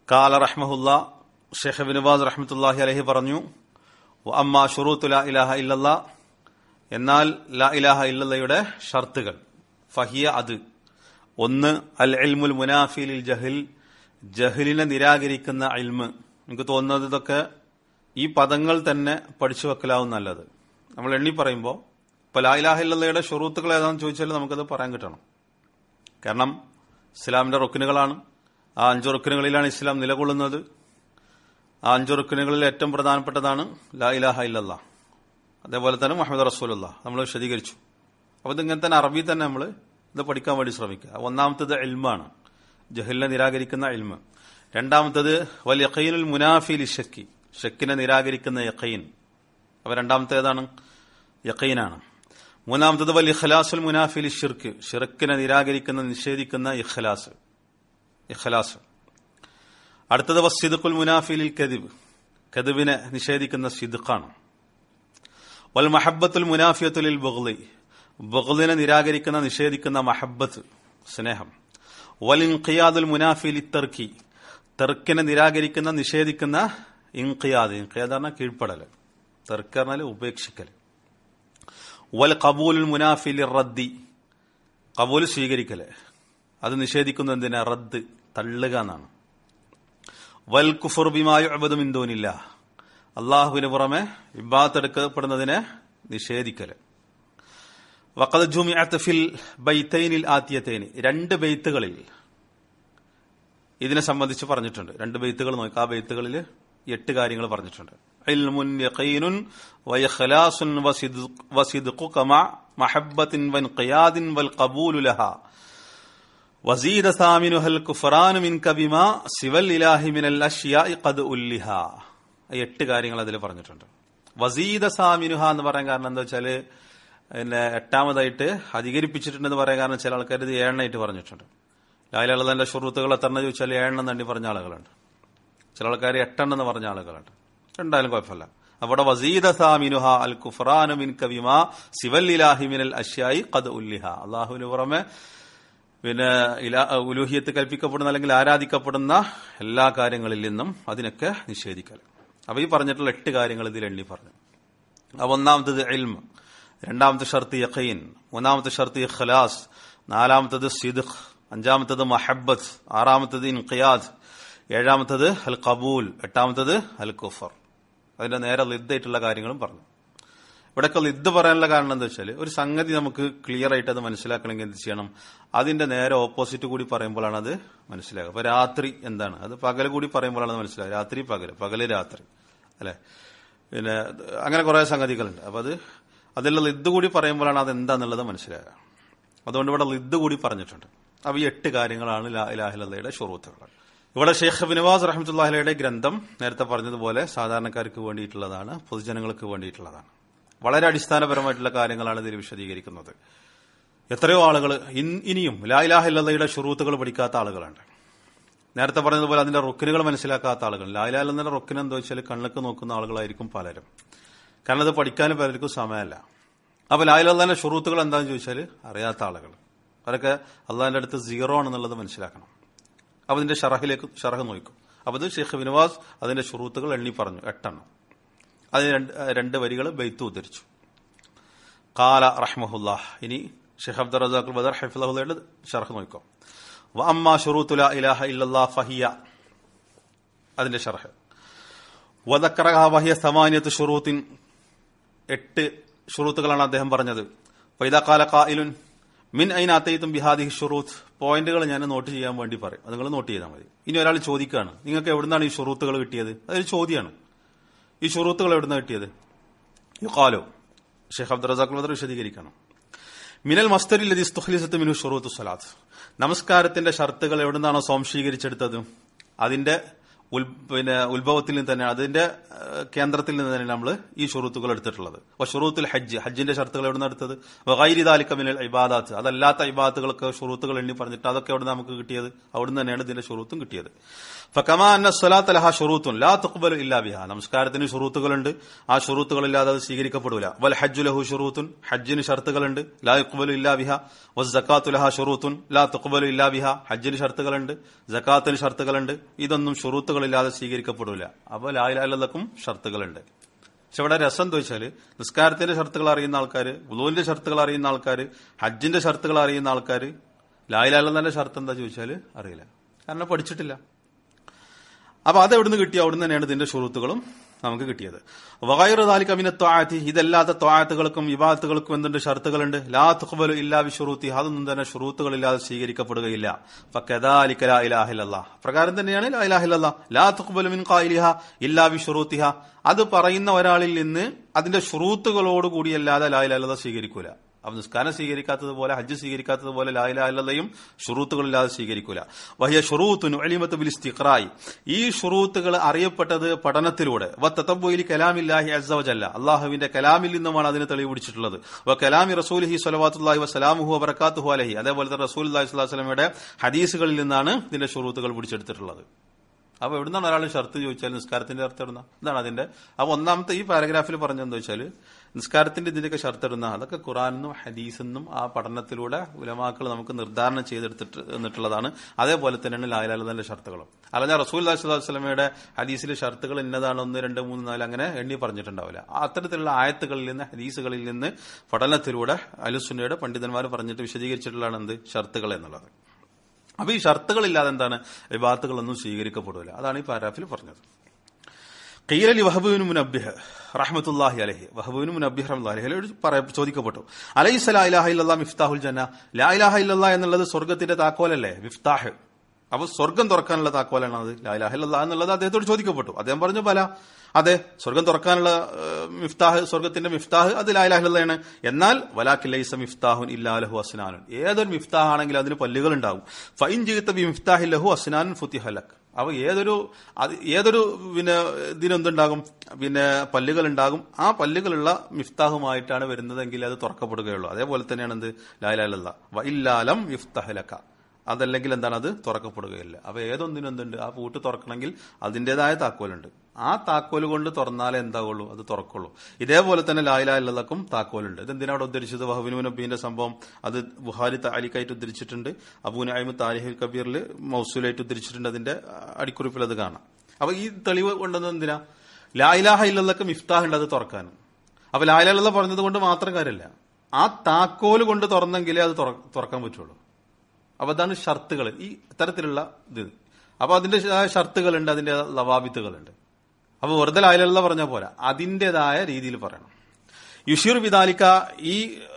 ഖാല റഹ്മഹുല്ലാ ഷെയ്ഖ് ഇബ്നു ബാസ് റഹ്മത്തുള്ളാഹി അലൈഹി പറഞ്ഞു, അമ്മാ ശുറൂത്തു ലാ ഇലാഹ ഇല്ലല്ലാ, എന്നാൽ ലാ ഇലാഹ ഇല്ലല്ലയുടെ ഷർത്തുകൾ, ഫഹിയ അത്, ഒന്ന് അൽ ഇൽമുൽ മുനാഫി ലിൽ ജഹൽ, ജഹലിനെ നിരാകരിക്കുന്ന ഇൽമ്. എനിക്ക് തോന്നുന്നത് ഇതൊക്കെ ഈ പദങ്ങൾ തന്നെ പഠിച്ചു വെക്കലാവും നല്ലത്. നമ്മൾ എണ്ണി പറയുമ്പോൾ ഇപ്പൊ ലാ ഇലാഹ ഇല്ലല്ലയുടെ ഷുറൂത്തുകൾ ഏതാണെന്ന് ചോദിച്ചാൽ നമുക്കത് പറയാൻ കിട്ടണം. കാരണം ഇസ്ലാമിന്റെ റുക്നുകളാണ്. ആ 5 റുക്നുകളിലാണ് ഇസ്ലാം നിലകൊള്ളുന്നത്. ആ 5 റുക്നുകളിൽ ഏറ്റവും പ്രധാനപ്പെട്ടതാണ് ലാ ഇലാഹ ഇല്ലല്ലാ. അതേപോലെ തന്നെ മുഹമ്മദ് റസൂലുള്ളാഹ് നമ്മൾ വിശദീകരിച്ചു. അപ്പൊ ഇതിങ്ങനെ തന്നെ അറബി തന്നെ നമ്മൾ ഇത് പഠിക്കാൻ വേണ്ടി ശ്രമിക്കുക. ഒന്നാമത്തത് ഇൽമാണ്, ജഹലിനെ നിരാകരിക്കുന്ന ഇൽമ്. രണ്ടാമത്തത് വൽ യഖീനുൽ മുനാഫി ലിശ്ശക്കി, ഷക്കിനെ നിരാകരിക്കുന്ന യഖീൻ. അപ്പൊ രണ്ടാമത്തേതാണ് യഖീനാണ്. മൂന്നാമത്തത് വൽ ഇഖ്ലാസുൽ മുനാഫി ലിശ്ശിർക്ക്, ഷിർക്കിനെ നിരാകരിക്കുന്ന നിഷേധിക്കുന്ന ഇഖ്ലാസ്. അടുത്തത് വസ്സിദ്ഖുൽ മുനാഫി ലിൽ കദിബ്, കദിബിനെ നിഷേധിക്കുന്ന സിദ്ഖാണ്. വൽ മഹബ്ബത്തുൽ മുനാഫിയത്തു ലിൽ ബഗ്ളി, ബഗ്ളിനെ നിരാകരിക്കുന്ന നിഷേധിക്കുന്ന മഹബ്ബത്ത്, സ്നേഹം. വൽ ഇൻഖിയാദുൽ മുനാഫി ലിത്തർക്കി, തർക്കിനെ നിരാകരിക്കുന്ന നിഷേധിക്കുന്ന ഇൻഖിയാദ്. ഇൻഖിയാദ് പറഞ്ഞാൽ കീഴ്പ്പെടൽ, തർക്ക് പറഞ്ഞാൽ ഉപേക്ഷിക്കൽ. വൽ ഖബൂലുൽ മുനാഫി ലിർ റദ്ദി, ഖബൂൽ സ്വീകരിക്കല്, അത് നിഷേധിക്കുന്ന എന്തിനാ? റദ്ദ്, തള്ളുക എന്നാണ്. വൽ കുഫർ ബിമാ യുഅബദു മിൻ ദൂനില്ലാഹ്, അല്ലാഹുവിന് പുറമെ ഇബാദത്ത് എടുക്കപ്പെടുന്നതിനെ നിഷേധിക്കല്. വഖദ് ജുമിഅത് ഫിൽ ബൈതൈനിൽ ആതിയതൈനി, 2 ബൈത്തുകളിൽ ഇതിനെ സംബന്ധിച്ച് പറഞ്ഞിട്ടുണ്ട്. 2 ബൈത്തുകൾ നോക്കുക. ആ ബൈത്തുകളിൽ 8 കാര്യങ്ങൾ പറഞ്ഞിട്ടുണ്ട്. ഇൽമുൻ യഖീനുൻ വഇഖ്ലാസുൻ വസിദ്ഖു കമാ മഹബ്ബത്തിൻ വൻഖിയാദിൻ വൽ ഖബൂലു ലഹാ വസീദ സാമിനുഹൽ കുഫ്റാനു മിൻക ബിമാ സിവൽ ഇലാഹി മിനൽ അശ്യാഇ ഖദ് ഉല്ലിഹാ. 8 കാര്യങ്ങൾ അതിൽ പറഞ്ഞിട്ടുണ്ട്. വസീദ സാമിനുഹ എന്ന് പറയാൻ കാരണം എന്താ വെച്ചാല് പിന്നെ 8ാമതായിട്ട് അധികരിപ്പിച്ചിട്ടുണ്ടെന്ന് പറയാൻ കാരണം ചില ആൾക്കാർ ഇത് 7 പറഞ്ഞിട്ടുണ്ട്. ലാ ഇലാഹ ഇല്ലല്ലാഹുവിന്റെ ശുറൂത്തുകൾ എത്രണ്ണം ചോദിച്ചാൽ 7 തണ്ടി പറഞ്ഞ ആളുകളുണ്ട്. ചില ആൾക്കാർ 8 പറഞ്ഞ ആളുകളുണ്ട്. എന്തായാലും കുഴപ്പമില്ല. അവിടെ വസീദ സാമിനുഹ അൽ കുഫ്റാനു മിൻക ബിമാ സിവൽ ഇലാഹി മിനൽ അശ്യാഇ ഖദ് ഉല്ലിഹാ, അല്ലാഹുവിന് പുറമെ പിന്നെ ഉലൂഹിയത്ത് കൽപ്പിക്കപ്പെടുന്ന അല്ലെങ്കിൽ ആരാധിക്കപ്പെടുന്ന എല്ലാ കാര്യങ്ങളിൽ നിന്നും അതിനൊക്കെ നിഷേധിക്കൽ. അപ്പൊ ഈ പറഞ്ഞിട്ടുള്ള 8 കാര്യങ്ങൾ ഇതിൽ എണ്ണി പറഞ്ഞു. അപ്പൊ ഒന്നാമത്തത് ഇൽമ്, രണ്ടാമത്തെ ഷർത്ത് യഖീൻ, മൂന്നാമത്തെ ഷർത്ത് ഇഖ്ലാസ്, നാലാമത്തത് സിദ്ഖ്, അഞ്ചാമത്തത് മഹബ്ബത്ത്, ആറാമത്തത് ഇൻഖിയാദ്, ഏഴാമത്തത് അൽ ഖബൂൽ, എട്ടാമത്തത് അൽ കുഫർ. അതിന്റെ നേരെ ലിദ്ദായിട്ടുള്ള കാര്യങ്ങളും പറഞ്ഞു. ഇവിടെയൊക്കെ ലിദ്ദ് പറയാനുള്ള കാരണം എന്താ വെച്ചാൽ ഒരു സംഗതി നമുക്ക് ക്ലിയർ ആയിട്ട് അത് മനസ്സിലാക്കണമെങ്കിൽ എന്ത് ചെയ്യണം? അതിന്റെ നേരെ ഓപ്പോസിറ്റ് കൂടി പറയുമ്പോഴാണ് അത് മനസ്സിലാക്കുക. അപ്പൊ രാത്രി എന്താണ്? അത് പകൽ കൂടി പറയുമ്പോഴാണ് അത് മനസ്സിലാക്കുക. രാത്രി പകല്, പകല് രാത്രി, അല്ലെ? പിന്നെ അങ്ങനെ കുറെ സംഗതികളുണ്ട്. അപ്പൊ അതിലുള്ള ലിദ്ദ് കൂടി പറയുമ്പോഴാണ് അത് എന്താന്നുള്ളത് മനസ്സിലാക്കുക. അതുകൊണ്ട് ഇവിടെ ലിദ്ദ് കൂടി പറഞ്ഞിട്ടുണ്ട്. അപ്പൊ ഈ 8 കാര്യങ്ങളാണ് ലാ ഇലാഹ ഇല്ലല്ലയുടെ ശുറൂത്തുകൾ. ഇവിടെ ഷെയ്ഖ് ഇബ്നു ബാസ് റഹ്മത്തുള്ളാഹി അലൈഹിയുടെ ഗ്രന്ഥം നേരത്തെ പറഞ്ഞതുപോലെ സാധാരണക്കാർക്ക് വേണ്ടിയിട്ടുള്ളതാണ്, പൊതുജനങ്ങൾക്ക് വേണ്ടിയിട്ടുള്ളതാണ്. വളരെ അടിസ്ഥാനപരമായിട്ടുള്ള കാര്യങ്ങളാണ് ഇതിൽ വിശദീകരിക്കുന്നത്. എത്രയോ ആളുകൾ ഇനിയും ലാ ഇലാഹ ഇല്ലല്ലയുടെ ശുറൂത്തുകൾ പഠിക്കാത്ത ആളുകളുണ്ട്. നേരത്തെ പറഞ്ഞതുപോലെ അതിന്റെ റുക്കിനുകൾ മനസ്സിലാക്കാത്ത ആളുകൾ. ലാ ഇലാഹ ഇല്ലല്ലയുടെ റുക്കിന് എന്താ വെച്ചാൽ കണ്ണൊക്കെ നോക്കുന്ന ആളുകളായിരിക്കും പലരും. കാരണം അത് പഠിക്കാൻ പലർക്കും സമയമല്ല. അപ്പൊ ലാ ഇലാഹ ഇല്ലല്ലയുടെ ശുറൂത്തുകൾ എന്താണെന്ന് ചോദിച്ചാൽ അറിയാത്ത ആളുകൾ, അവരൊക്കെ അള്ളാഹിന്റെ അടുത്ത് 0 ആണെന്നുള്ളത് മനസ്സിലാക്കണം. അപ്പൊ അതിന്റെ ഷറഹ് നോക്കും. അപ്പൊ ഇത് ഷെയ്ഖ് ഇബ്നു ബാസ് അതിന്റെ ശുറൂത്തുകൾ എണ്ണി പറഞ്ഞു 8. അതിന് 2 വരികൾ ബൈത്ത് ഉദ്ധരിച്ചു. ഖാല റഹ്മഹുല്ലാഹ്. ഇനി ഷെയ്ഖ് അബ്ദുർ റസാഖ് ബദർ ഹഫിളഹുള്ളയുടെ ഷറഹ് നോക്കാം. വ അമ്മാ ശുറൂത്തു ലാ ഇലാഹ ഇല്ലല്ലാഹ് ഫഹിയ, അതിന്റെ ഷറഹ് വദക്കറഹ വഹിയ 8 ശുറൂത്തിൻ, 8 ശുറൂത്തുകളാണ് അദ്ദേഹം പറഞ്ഞത്. ഫൈദാ ഖാല ഖായിലുൻ മിൻ ഐന അതൈതും ബിഹാദിഹി ശുറൂത്ത്, പോയിന്റുകൾ ഞാൻ നോട്ട് ചെയ്യാൻ വേണ്ടി പറയും, അത് നിങ്ങൾ നോട്ട് ചെയ്താൽ മതി. ഇനി ഒരാൾ ചോദിക്കുകയാണ്, നിങ്ങൾക്ക് എവിടുന്നാണ് ഈ ശുറൂത്തുകൾ കിട്ടിയത്? അതൊരു ചോദ്യമാണ്. ഈ ശുറൂത്തുകൾ എവിടുന്ന കിട്ടിയത്? യുഖാലു, ഷെയ്ഖ് അബ്ദുർ റസാഖ് ബദർ വിശദീകരിക്കണം. മിനൽ മസ്തരിൽ ലദി ഇസ്തുഖ്ലിസത് മിൻഹു ശുറൂത്തു സ്വലാത്ത്, നമസ്കാരത്തിന്റെ ഷർത്തുകൾ എവിടുന്നാണോ സ്വാംശീകരിച്ചെടുത്തത് അതിന്റെ ഉത്ഭവത്തിൽ നിന്ന് തന്നെ അതിന്റെ കേന്ദ്രത്തിൽ നിന്ന് തന്നെ നമ്മൾ ഈ ഷുറൂത്തുകൾ എടുത്തിട്ടുള്ളത്. ഷുറൂത്തുൽ ഹജ്ജിന്റെ ഷർത്തുകൾ എവിടെ നിന്ന് എടുത്തത്? ഗൈരി ദാലിക മിനൽ ഇബാദാത്ത്, അതല്ലാത്ത ഇബാദത്തുകളൊക്കെ ഷുറൂത്തുകൾ എണ്ണി പറഞ്ഞിട്ട് അതൊക്കെ എവിടെ നമുക്ക് കിട്ടിയത്? അവിടുന്ന് തന്നെയാണ് ഇതിന്റെ ഷുറൂത്തും കിട്ടിയത്. ഫകമാ അന്ന സ്വലാത്ത ലഹാ ഷുറൂത്തുൻ ലാ തുഖ്ബലു ഇല്ലാ ബിഹാ, നമസ്കാരത്തിന് ഷുറൂത്തുകളുണ്ട്, ആ ഷുറൂത്തുകളില്ലാതെ അത് സ്വീകരിക്കപ്പെടില്ല. വൽ ഹജ്ജു ലഹു ഷുറൂത്തുൻ, ഹജ്ജിന് ഷർത്തുകളുണ്ട്, ലാ യുഖ്ബലു ഇല്ലാ ബിഹാ. വസ്സകാത്തു ലഹാ ഷുറൂത്തുൻ ലാ തുഖ്ബലു ഇല്ലാ ബിഹാ, ഹജ്ജിന് ഷർത്തുകളുണ്ട്, സകാത്തിന് ഷർത്തുകളുണ്ട്, ഇതൊന്നും ഷുറൂത്തുകളില്ലാതെ സ്വീകരിക്കപ്പെടില്ല. അപ്പോൾ ലാ ഇലാഹ ഇല്ലല്ലാഹും ഷർത്തുകളുണ്ട്. പക്ഷെ ഇവിടെ രസം എന്താ വെച്ചാല് നിസ്കാരത്തിന്റെ ഷർത്തുകൾ അറിയുന്ന ആൾക്കാര്, വുളൂന്റെ ഷർത്തുകൾ അറിയുന്ന ആൾക്കാര്, ഹജ്ജിന്റെ ഷർത്തുകൾ അറിയുന്ന ആൾക്കാര് ലാ ഇലാഹ ഇല്ലല്ലാഹുവിന്റെ ഷർത്ത് എന്താ ചോദിച്ചാല് അറിയില്ല, കാരണം പഠിച്ചിട്ടില്ല. അപ്പൊ അത് എവിടുന്ന് കിട്ടി? അവിടുന്ന് തന്നെയാണ് ഇതിന്റെ ഷുറൂത്തുകളും നമുക്ക് കിട്ടിയത്. വഗൈറു ദാലിക മിന ത്വാഅത്തി, ഇതല്ലാത്ത ത്വാഅത്തുകൾക്കും ഇബാദത്തുകൾക്കും എന്തുണ്ട്? ഷർത്തുകളുണ്ട്. ലാ തുഖ്ബലു ഇല്ലാ ബിശുറൂത്തി, അതൊന്നും തന്നെ ഷുറൂത്തുകളില്ലാതെ സ്വീകരിക്കപ്പെടുകയില്ല. ഫകദാലിക ലാ ഇലാഹ ഇല്ലല്ലാഹ്, പ്രകാരം തന്നെയാണ് ലാ ഇലാഹ ഇല്ലല്ലാഹ്. ലാ തുഖ്ബലു മിൻ ഖായിലിഹാ ഇല്ലാ ബിശുറൂത്തിഹാ, അത് പറയുന്ന ഒരാളിൽ നിന്ന് അതിന്റെ ഷുറൂത്തുകളോട് കൂടിയല്ലാതെ ലാ ഇലാഹ ഇല്ലല്ലാഹ് സ്വീകരിക്കൂല. അപ്പൊ നിസ്കാരം സ്വീകരിക്കാത്തതുപോലെ ഹജ്ജ് സ്വീകരിക്കാത്തതുപോലെ ലാ ഇലാഹ ഇല്ലല്ലയും ഷുറൂത്തുകളില്ലാതെ സ്വീകരിക്കൂല. വഹിയ ഷുറൂത്തുൻ ഉലിമത്ത് ബിൽ ഇസ്തിഖ്റാഇ, ഈ ഷുറൂത്തുകൾ അറിയപ്പെട്ടത് പഠനത്തിലൂടെ. വതതബ്ബുഇ കലാമില്ലാഹി അസ്സ വജല്ല, അല്ലാഹുവിന്റെ കലാമിൽ നിന്നുമാണ് അതിന് തെളിവ് പിടിച്ചിട്ടുള്ളത്. വകലാമി റസൂലിഹി സ്വല്ലല്ലാഹു വസലാമുഹു വബറകാതുഹു അലൈഹി, അതേപോലെ തന്നെ റസൂലുള്ളാഹി സ്വല്ലല്ലാഹു അലൈഹി വസല്ലമയുടെ ഹദീസുകളിൽ നിന്നാണ് ഇതിന്റെ ഷുറൂത്തുകൾ പിടിച്ചെടുത്തിട്ടുള്ളത്. അപ്പൊ എവിടുന്നാണ് ഒരാൾ ഷർത്ത് ചോദിച്ചാൽ നിസ്കാരത്തിന്റെ ഷർത്ത് ഇടുന്ന ഇതാണ് അതിന്റെ. അപ്പൊ ഒന്നാമത്തെ ഈ പാരഗ്രാഫിൽ പറഞ്ഞെന്താ വെച്ചാൽ നിസ്കാരത്തിന്റെ ഇതിന്റെയൊക്കെ ഷർത്ത് ഇടുന്ന അതൊക്കെ ഖുറാനെന്നും ഹദീസെന്നും ആ പഠനത്തിലൂടെ ഉലമാക്കൾ നമുക്ക് നിർദ്ധാരണം ചെയ്തെടുത്തിട്ട് എന്നിട്ടുള്ളതാണ്. അതേപോലെ തന്നെയാണ് ലാ ഇലാഹ ഇല്ലല്ലാഹുവിന്റെ ഷർത്തുകളും. അല്ലാതെ റസൂലുള്ളാഹി സ്വല്ലല്ലാഹു അലൈഹി വസല്ലമയുടെ ഹദീസിലെ ഷർത്തുകൾ ഇന്നതാണ് 1, 2, 3, 4 അങ്ങനെ എണ്ണി പറഞ്ഞിട്ടുണ്ടാവില്ല. അത്തരത്തിലുള്ള ആയത്തുകളിൽ നിന്ന് ഹദീസുകളിൽ നിന്ന് പഠനത്തിലൂടെ അഹ്ലുസുന്നയുടെ പണ്ഡിതന്മാർ പറഞ്ഞിട്ട് വിശദീകരിച്ചിട്ടുള്ളതാണ് എന്ത് ഷർത്തുകൾ എന്നുള്ളത്. അപ്പൊ ഈ ഷർത്തുകളില്ലാതെ എന്താണ് ഇബാദത്തുകളൊന്നും സ്വീകരിക്കപ്പെടില്ല. അതാണ് ഈ പാരാഗ്രാഫിൽ പറഞ്ഞത്. ഖീല ലി വഹബ് ഇബ്നു മുനബ്ബിഹ് റഹ്മത്തുള്ളാഹി അലൈഹി, വഹബ് ഇബ്നു മുനബ്ബിഹ് റഹ്മത്തുള്ളാഹി അലൈഹി ചോദിക്കപ്പെട്ടു, അലൈസ ലാ ഇലാഹ ഇല്ലല്ലാഹ് മിഫ്താഹുൽ ജന്ന, ലാ ഇലാഹ ഇല്ലല്ലാഹ് എന്നുള്ളത് സ്വർഗ്ഗത്തിന്റെ താക്കോലല്ലേ? മിഫ്താഹ്, അപ്പൊ സ്വർഗം തുറക്കാനുള്ള താക്കോലാണ് അത്. ലാ ഇലാഹ ഇല്ലല്ലാഹ് എന്നുള്ളത് അദ്ദേഹത്തോട് ചോദിക്കപ്പെട്ടു. അദ്ദേഹം പറഞ്ഞു ബല, അതെ, സ്വർഗം തുറക്കാനുള്ള മിഫ്താഹ്, സ്വർഗത്തിന്റെ മിഫ്താഹ് അത് ലാ ഇലാഹ ഇല്ലല്ലാഹ് ആണ്. എന്നാൽ വലാകിൻ ലൈസ മിഫ്താഹുൻ ഇല്ലാ ലഹു അസ്നാനുൻ, ഏതൊരു മിഫ്താഹ് ആണെങ്കിൽ അതിന് പല്ലുകൾ ഉണ്ടാവും. ഫഇൻ ജിഅത ബി മിഫ്താഹി ലഹു അസ്നാനുൻ ഫുതിഹ ലക്, അപ്പൊ ഏതൊരു ഇതിനെന്തുണ്ടാകും? പല്ലുകൾ ഉണ്ടാകും. ആ പല്ലുകളുള്ള മിഫ്താഹുമായിട്ടാണ് വരുന്നതെങ്കിൽ അത് തുറക്കപ്പെടുകയുള്ളൂ. അതേപോലെ തന്നെയാണ് എന്ത് ലാ ഇലാഹ ഇല്ലല്ലാഹ്. വഇല്ലാ ലം യുഫ്തഹ ലക, അതല്ലെങ്കിൽ എന്താണ് അത് തുറക്കപ്പെടുകയില്ല. അപ്പൊ ഏതൊന്നിനും എന്തുണ്ട്? ആ പൂട്ട് തുറക്കണമെങ്കിൽ അതിന്റേതായ താക്കോലുണ്ട്. ആ താക്കോല് കൊണ്ട് തുറന്നാലേ എന്താവുള്ളൂ? അത് തുറക്കുള്ളൂ. ഇതേപോലെ തന്നെ ലാ ഇലാഹ ഇല്ലല്ലാഹും താക്കോലുണ്ട്. ഇതെന്തിനാ അവിടെ ഉദ്ധരിച്ചത്? വഹബ് ഇബ്നു മുനബ്ബിഹിന്റെ സംഭവം അത് ബുഖാരി തഅലീഖായിട്ട് ഉദ്ധരിച്ചിട്ടുണ്ട്. അബൂ നഈം താരിഖുൽ കബീറിൽ മൗസൂലായിട്ട് ഉദ്ധരിച്ചിട്ടുണ്ട്. അതിന്റെ അടിക്കുറിപ്പിൽ അത് കാണാം. അപ്പൊ ഈ തെളിവ് കൊണ്ടുവന്നത് എന്തിനാ? ലാ ഇലാഹ ഇല്ലല്ലാഹുക്ക് മിഫ്താഹ് ഉണ്ട്, അത് തുറക്കാനും. അപ്പൊ ലാ ഇലാഹ ഇല്ലല്ലാഹ് പറഞ്ഞത് കൊണ്ട് മാത്രം കാര്യമില്ല, ആ താക്കോല് കൊണ്ട് തുറന്നെങ്കിലേ അത് തുറക്കാൻ പറ്റുള്ളൂ. അപ്പൊ അതാണ് ഷർത്തുകൾ, ഈ ഇത്തരത്തിലുള്ള ഇത്. അപ്പൊ അതിന്റെ ഷർത്തുകളുണ്ട്, അതിന്റെ ലവാബിത്തുകളുണ്ട്. അപ്പൊ വെറുതെ ലാ ഇലാഹ ഇല്ലല്ലാഹ് പറഞ്ഞാൽ പോരാ, അതിന്റേതായ രീതിയിൽ പറയണം. യുഷീർ ബിദാലിക, ഈ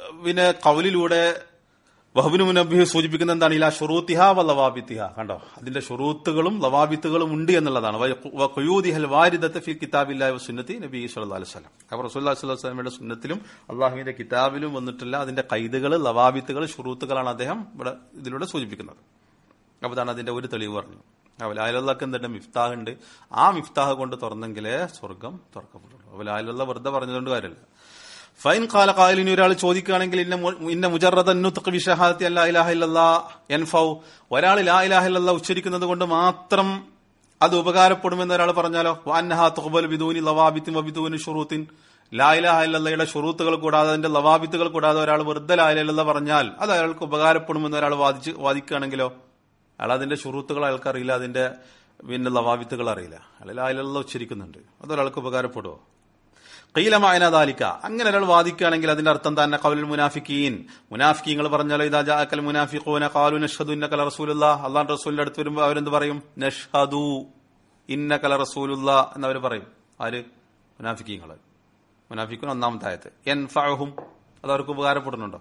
ഖൗലിലൂടെ വഹബ് ഇബ്നു മുനബ്ബിഹ് സൂചിപ്പിക്കുന്ന എന്താണ്? ഇലാ ശുറൂത്തിഹാ വ ലവാബിത്തിഹാ, കണ്ടോ, അതിന്റെ ഷുറൂത്തുകളും ലവാബിത്തുകളും ഉണ്ട് എന്നുള്ളതാണ്. വ ഖുയൂദിഹൽ വാരിദത ഫി കിതാബില്ലാഹി വസുന്നതി നബി സ്വല്ലല്ലാഹു അലൈഹി വസല്ലം, അപ്പോൾ റസൂലുള്ളാഹി സ്വല്ലല്ലാഹു അലൈഹി വസല്ലമയുടെ സുന്നത്തിലും അല്ലാഹുവിന്റെ കിതാബിലും വന്നിട്ടുള്ള അതിന്റെ ഖൈദുകൾ, ലവാബിത്തുകൾ, ഷുറൂത്തുകളാണ് അദ്ദേഹം ഇവിടെ ഇതിലൂടെ സൂചിപ്പിക്കുന്നത്. അപ്പോൾ അതാണ് അതിന്റെ ഒരു തെളിവ് പറഞ്ഞു. അപ്പോൾ ലാ ഇലാഹ ഇല്ലല്ലാഹ് എന്തുണ്ട്? മിഫ്താഹ് ഉണ്ട്. ആ മിഫ്താഹ് കൊണ്ട് തുറന്നെങ്കിലേ സ്വർഗം തുറക്കപ്പെടുള്ളൂ. അപ്പോൾ ലാ ഇലാഹ ഇല്ലല്ലാഹ് വെറുതെ പറഞ്ഞതുകൊണ്ട് കാര്യമില്ല. ഫൈൻ ഖാല ഖായിലിന്, ഒരാൾ ചോദിക്കുകയാണെങ്കിൽ ഇന്ന മുജറദൻ നുത്ഖ് ബി ഷഹാദത്തി അല്ലാ ഇലാഹ ഇല്ലല്ലാഹ് യൻഫഉ, ഒരാൾ ലാ ഇലാഹ ഇല്ലല്ലാഹ് ഉച്ചരിക്കുന്നത് കൊണ്ട് മാത്രം അത് ഉപകാരപ്പെടുമെന്ന് ഒരാൾ പറഞ്ഞാലോ? വഅന്നഹാ തുഖ്ബലു ബിദൂനി ലവാബിത്തിൻ വബിദൂനി ശുറൂത്തിൻ, ലാ ഇലാഹ ഇല്ലല്ലാഹയുടെ ഷുറൂത്തുകൾ കൂടാതെ അതിന്റെ ലവാബിത്തുകൾ കൂടാതെ ഒരാൾ വെറുതെ ലാ ഇലാഹ ഇല്ലല്ലാഹ് പറഞ്ഞാൽ അത് അയാൾക്ക് ഉപകാരപ്പെടുമെന്ന് ഒരാൾ വാദിക്കുകയാണെങ്കിലോ? അയാൾ അതിന്റെ ഷുറൂത്തുകൾ അയാൾക്ക് അറിയില്ല, അതിന്റെ ലവാബിത്തുകൾ അറിയില്ല, അയാൾ ലാ ഇലാഹ ഇല്ലല്ലാഹ് ഉച്ചരിക്കുന്നുണ്ട്, അതൊരാൾക്ക് ഉപകാരപ്പെടുമോ? ഖീല മഅന ദാലിക, അങ്ങനെ ഒരാൾ വാദിക്കുകയാണെങ്കിൽ അതിന്റെ അർത്ഥം തന്നെ ഖൗലുൽ മുനാഫിഖീൻ, മുനാഫിഖീങ്ങൾ പറഞ്ഞാലോ, ഇദാ ജാഅകൽ മുനാഫിഖൂന ഖാലു നഷ്ഹദു ഇന്നക ലറസൂലുള്ളാഹ്, അല്ലാഹുവിന്റെ റസൂലിന്റെ അടുത്ത് വരുമ്പോൾ അവരെന്ത് പറയും? നഷ്ഹദു ഇന്നക ലറസൂലുള്ളാഹ് എന്നവർ പറയും. ആര്? മുനാഫിഖീങ്ങൾ. മുനാഫിഖൂൻ ഒന്നാമത്തെ ആയത്ത്. യൻഫഉഹും, അത് അവർക്ക് ഉപകാരപ്പെടുന്നുണ്ടോ?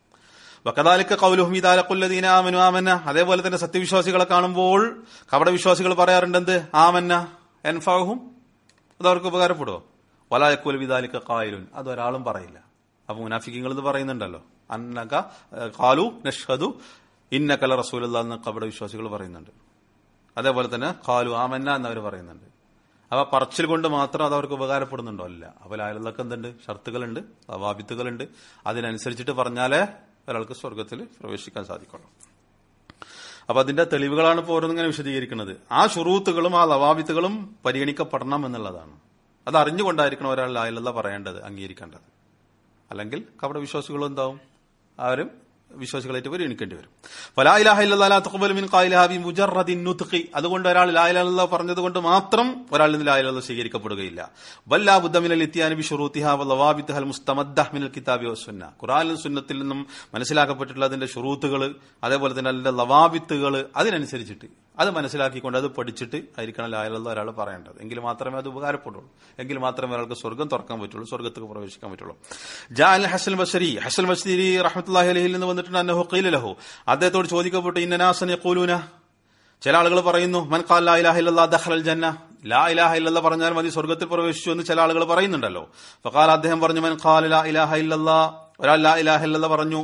വകദാലിക ഖൗലുഹും ഇദാ ലഖുല്ലദീന ആമനു ആമന്ന, അതേപോലെ തന്നെ സത്യവിശ്വാസികളെ കാണുമ്പോൾ കപടവിശ്വാസികൾ പറയാറുണ്ട് എന്ത്? ആമന്ന യൻഫഉഹും, അത് അവർക്ക് ഉപകാരപ്പെടുമോ? വലാ യഖൂലു ബിദാലിക ഖായിലുൻ, അതൊരാളും പറയില്ല. അപ്പൊ മുനാഫിഖീങ്ങൾ ഇത് പറയുന്നുണ്ടല്ലോ, അന്നക ഖാലു നഷ്ഹദു ഇന്നക ലറസൂലുള്ളാഹ് എന്ന് കപടവിശ്വാസികൾ പറയുന്നുണ്ട്. അതേപോലെ തന്നെ ഖാലു ആമന്ന എന്നവർ പറയുന്നുണ്ട്. അപ്പൊ പറച്ചിൽ കൊണ്ട് മാത്രം അത് അവർക്ക് ഉപകാരപ്പെടുന്നുണ്ടോ? അല്ല. അപ്പൊ ലാ ഇലാഹ ഇല്ലല്ലാഹ് എന്തുണ്ട്? ഷർത്തുകളുണ്ട്, ലവാബിത്തുകളുണ്ട്. അതിനനുസരിച്ചിട്ട് പറഞ്ഞാലേ ഒരാൾക്ക് സ്വർഗത്തിൽ പ്രവേശിക്കാൻ സാധിക്കുള്ളൂ. അപ്പൊ അതിന്റെ തെളിവുകളാണ് ഇപ്പോൾ ഓരോന്നിങ്ങനെ വിശദീകരിക്കുന്നത്. ആ ഷുറൂത്തുകളും ആ ലവാബിത്തുകളും പരിഗണിക്കപ്പെടണം എന്നുള്ളതാണ്. അത് അറിഞ്ഞുകൊണ്ടായിരിക്കണം ഒരാൾ ലാ ഇലാഹ ഇല്ലല്ലാഹ് പറയേണ്ടത്, അംഗീകരിക്കേണ്ടത്. അല്ലെങ്കിൽ കപട വിശ്വാസികളും എന്താവും? ആരും വിശ്വാസികളായിട്ട് പരിഗണിക്കേണ്ടി വരും. ഫലാ ഇലാഹ ഇല്ലല്ലാഹ് ലാ തഖ്ബലു മിൻ ഖായിലിഹാ ബി മുജറദിൻ നുത്ഖി. അതുകൊണ്ട് ഒരാൾ ലാ ഇലാഹ ഇല്ലല്ലാഹ് പറഞ്ഞതുകൊണ്ട് മാത്രം ഒരാളിൽ നിന്ന് ലാ ഇലാഹ ഇല്ലല്ലാഹ് സ്വീകരിക്കപ്പെടുകയില്ല. ബൽ ലാ ബുദ്ദ മിനൽ ഇത്യാനി ബി ശുറൂതിഹാ വ ലവാബിതിഹാൽ മുസ്തമദ്ദഹ മിനൽ കിതാബി വസ്സുന്ന. ഖുർആനിലും സുന്നത്തിൽ നിന്നും മനസ്സിലാക്കപ്പെട്ടിട്ടുള്ള അതിന്റെ ഷുറൂത്തുകൾ, അതേപോലെ തന്നെ അതിന്റെ ലവാബിത്തുകൾ, അതിനനുസരിച്ചിട്ട് അത് മനസ്സിലാക്കിക്കൊണ്ട് അത് പഠിച്ചിട്ട് ആയിരിക്കണം ലാ ഇലാഹ ഇല്ലല്ലാഹ് ഒരാൾ പറയേണ്ടത്. എങ്കിൽ മാത്രമേ അത് ഉപകാരപ്പെടുള്ളൂ. എങ്കിൽ മാത്രമേ ഒരാൾക്ക് സ്വർഗം തുറക്കാൻ പറ്റുള്ളൂ, സ്വർഗത്തേക്ക് പ്രവേശിക്കാൻ പറ്റുള്ളൂ. ജാഅൽ ഹസൻ ബസരി, ഹസൻ ബസരി റഹ്മത്തുള്ളാഹി അലൈഹിൽ നിന്ന് വന്നിട്ടുണ്ട്, അന്നഹു ഖീല ലഹു, അദ്ദേഹത്തോട് ചോദിക്കപ്പെട്ടു, ഇന്ന നാസൻ യഖൂലൂന, ചില ആളുകൾ പറയുന്നു, മൻ ഖാല ലാ ഇലാഹ ഇല്ലല്ലാഹ് ദഖലൽ ജന്ന, ലാ ഇലാഹ ഇല്ലല്ലാഹ് പറഞ്ഞാൽ മതി സ്വർഗത്തിൽ പ്രവേശിച്ചു എന്ന് ചില ആളുകൾ പറയുന്നുണ്ടല്ലോ. ഫഖാല, അദ്ദേഹം പറഞ്ഞു, മൻ ഖാല ലാ ഇലാഹ ഇല്ലല്ലാഹ്, ഒരാൾ ലാ ഇലാഹ ഇല്ലല്ലാഹ് പറഞ്ഞു,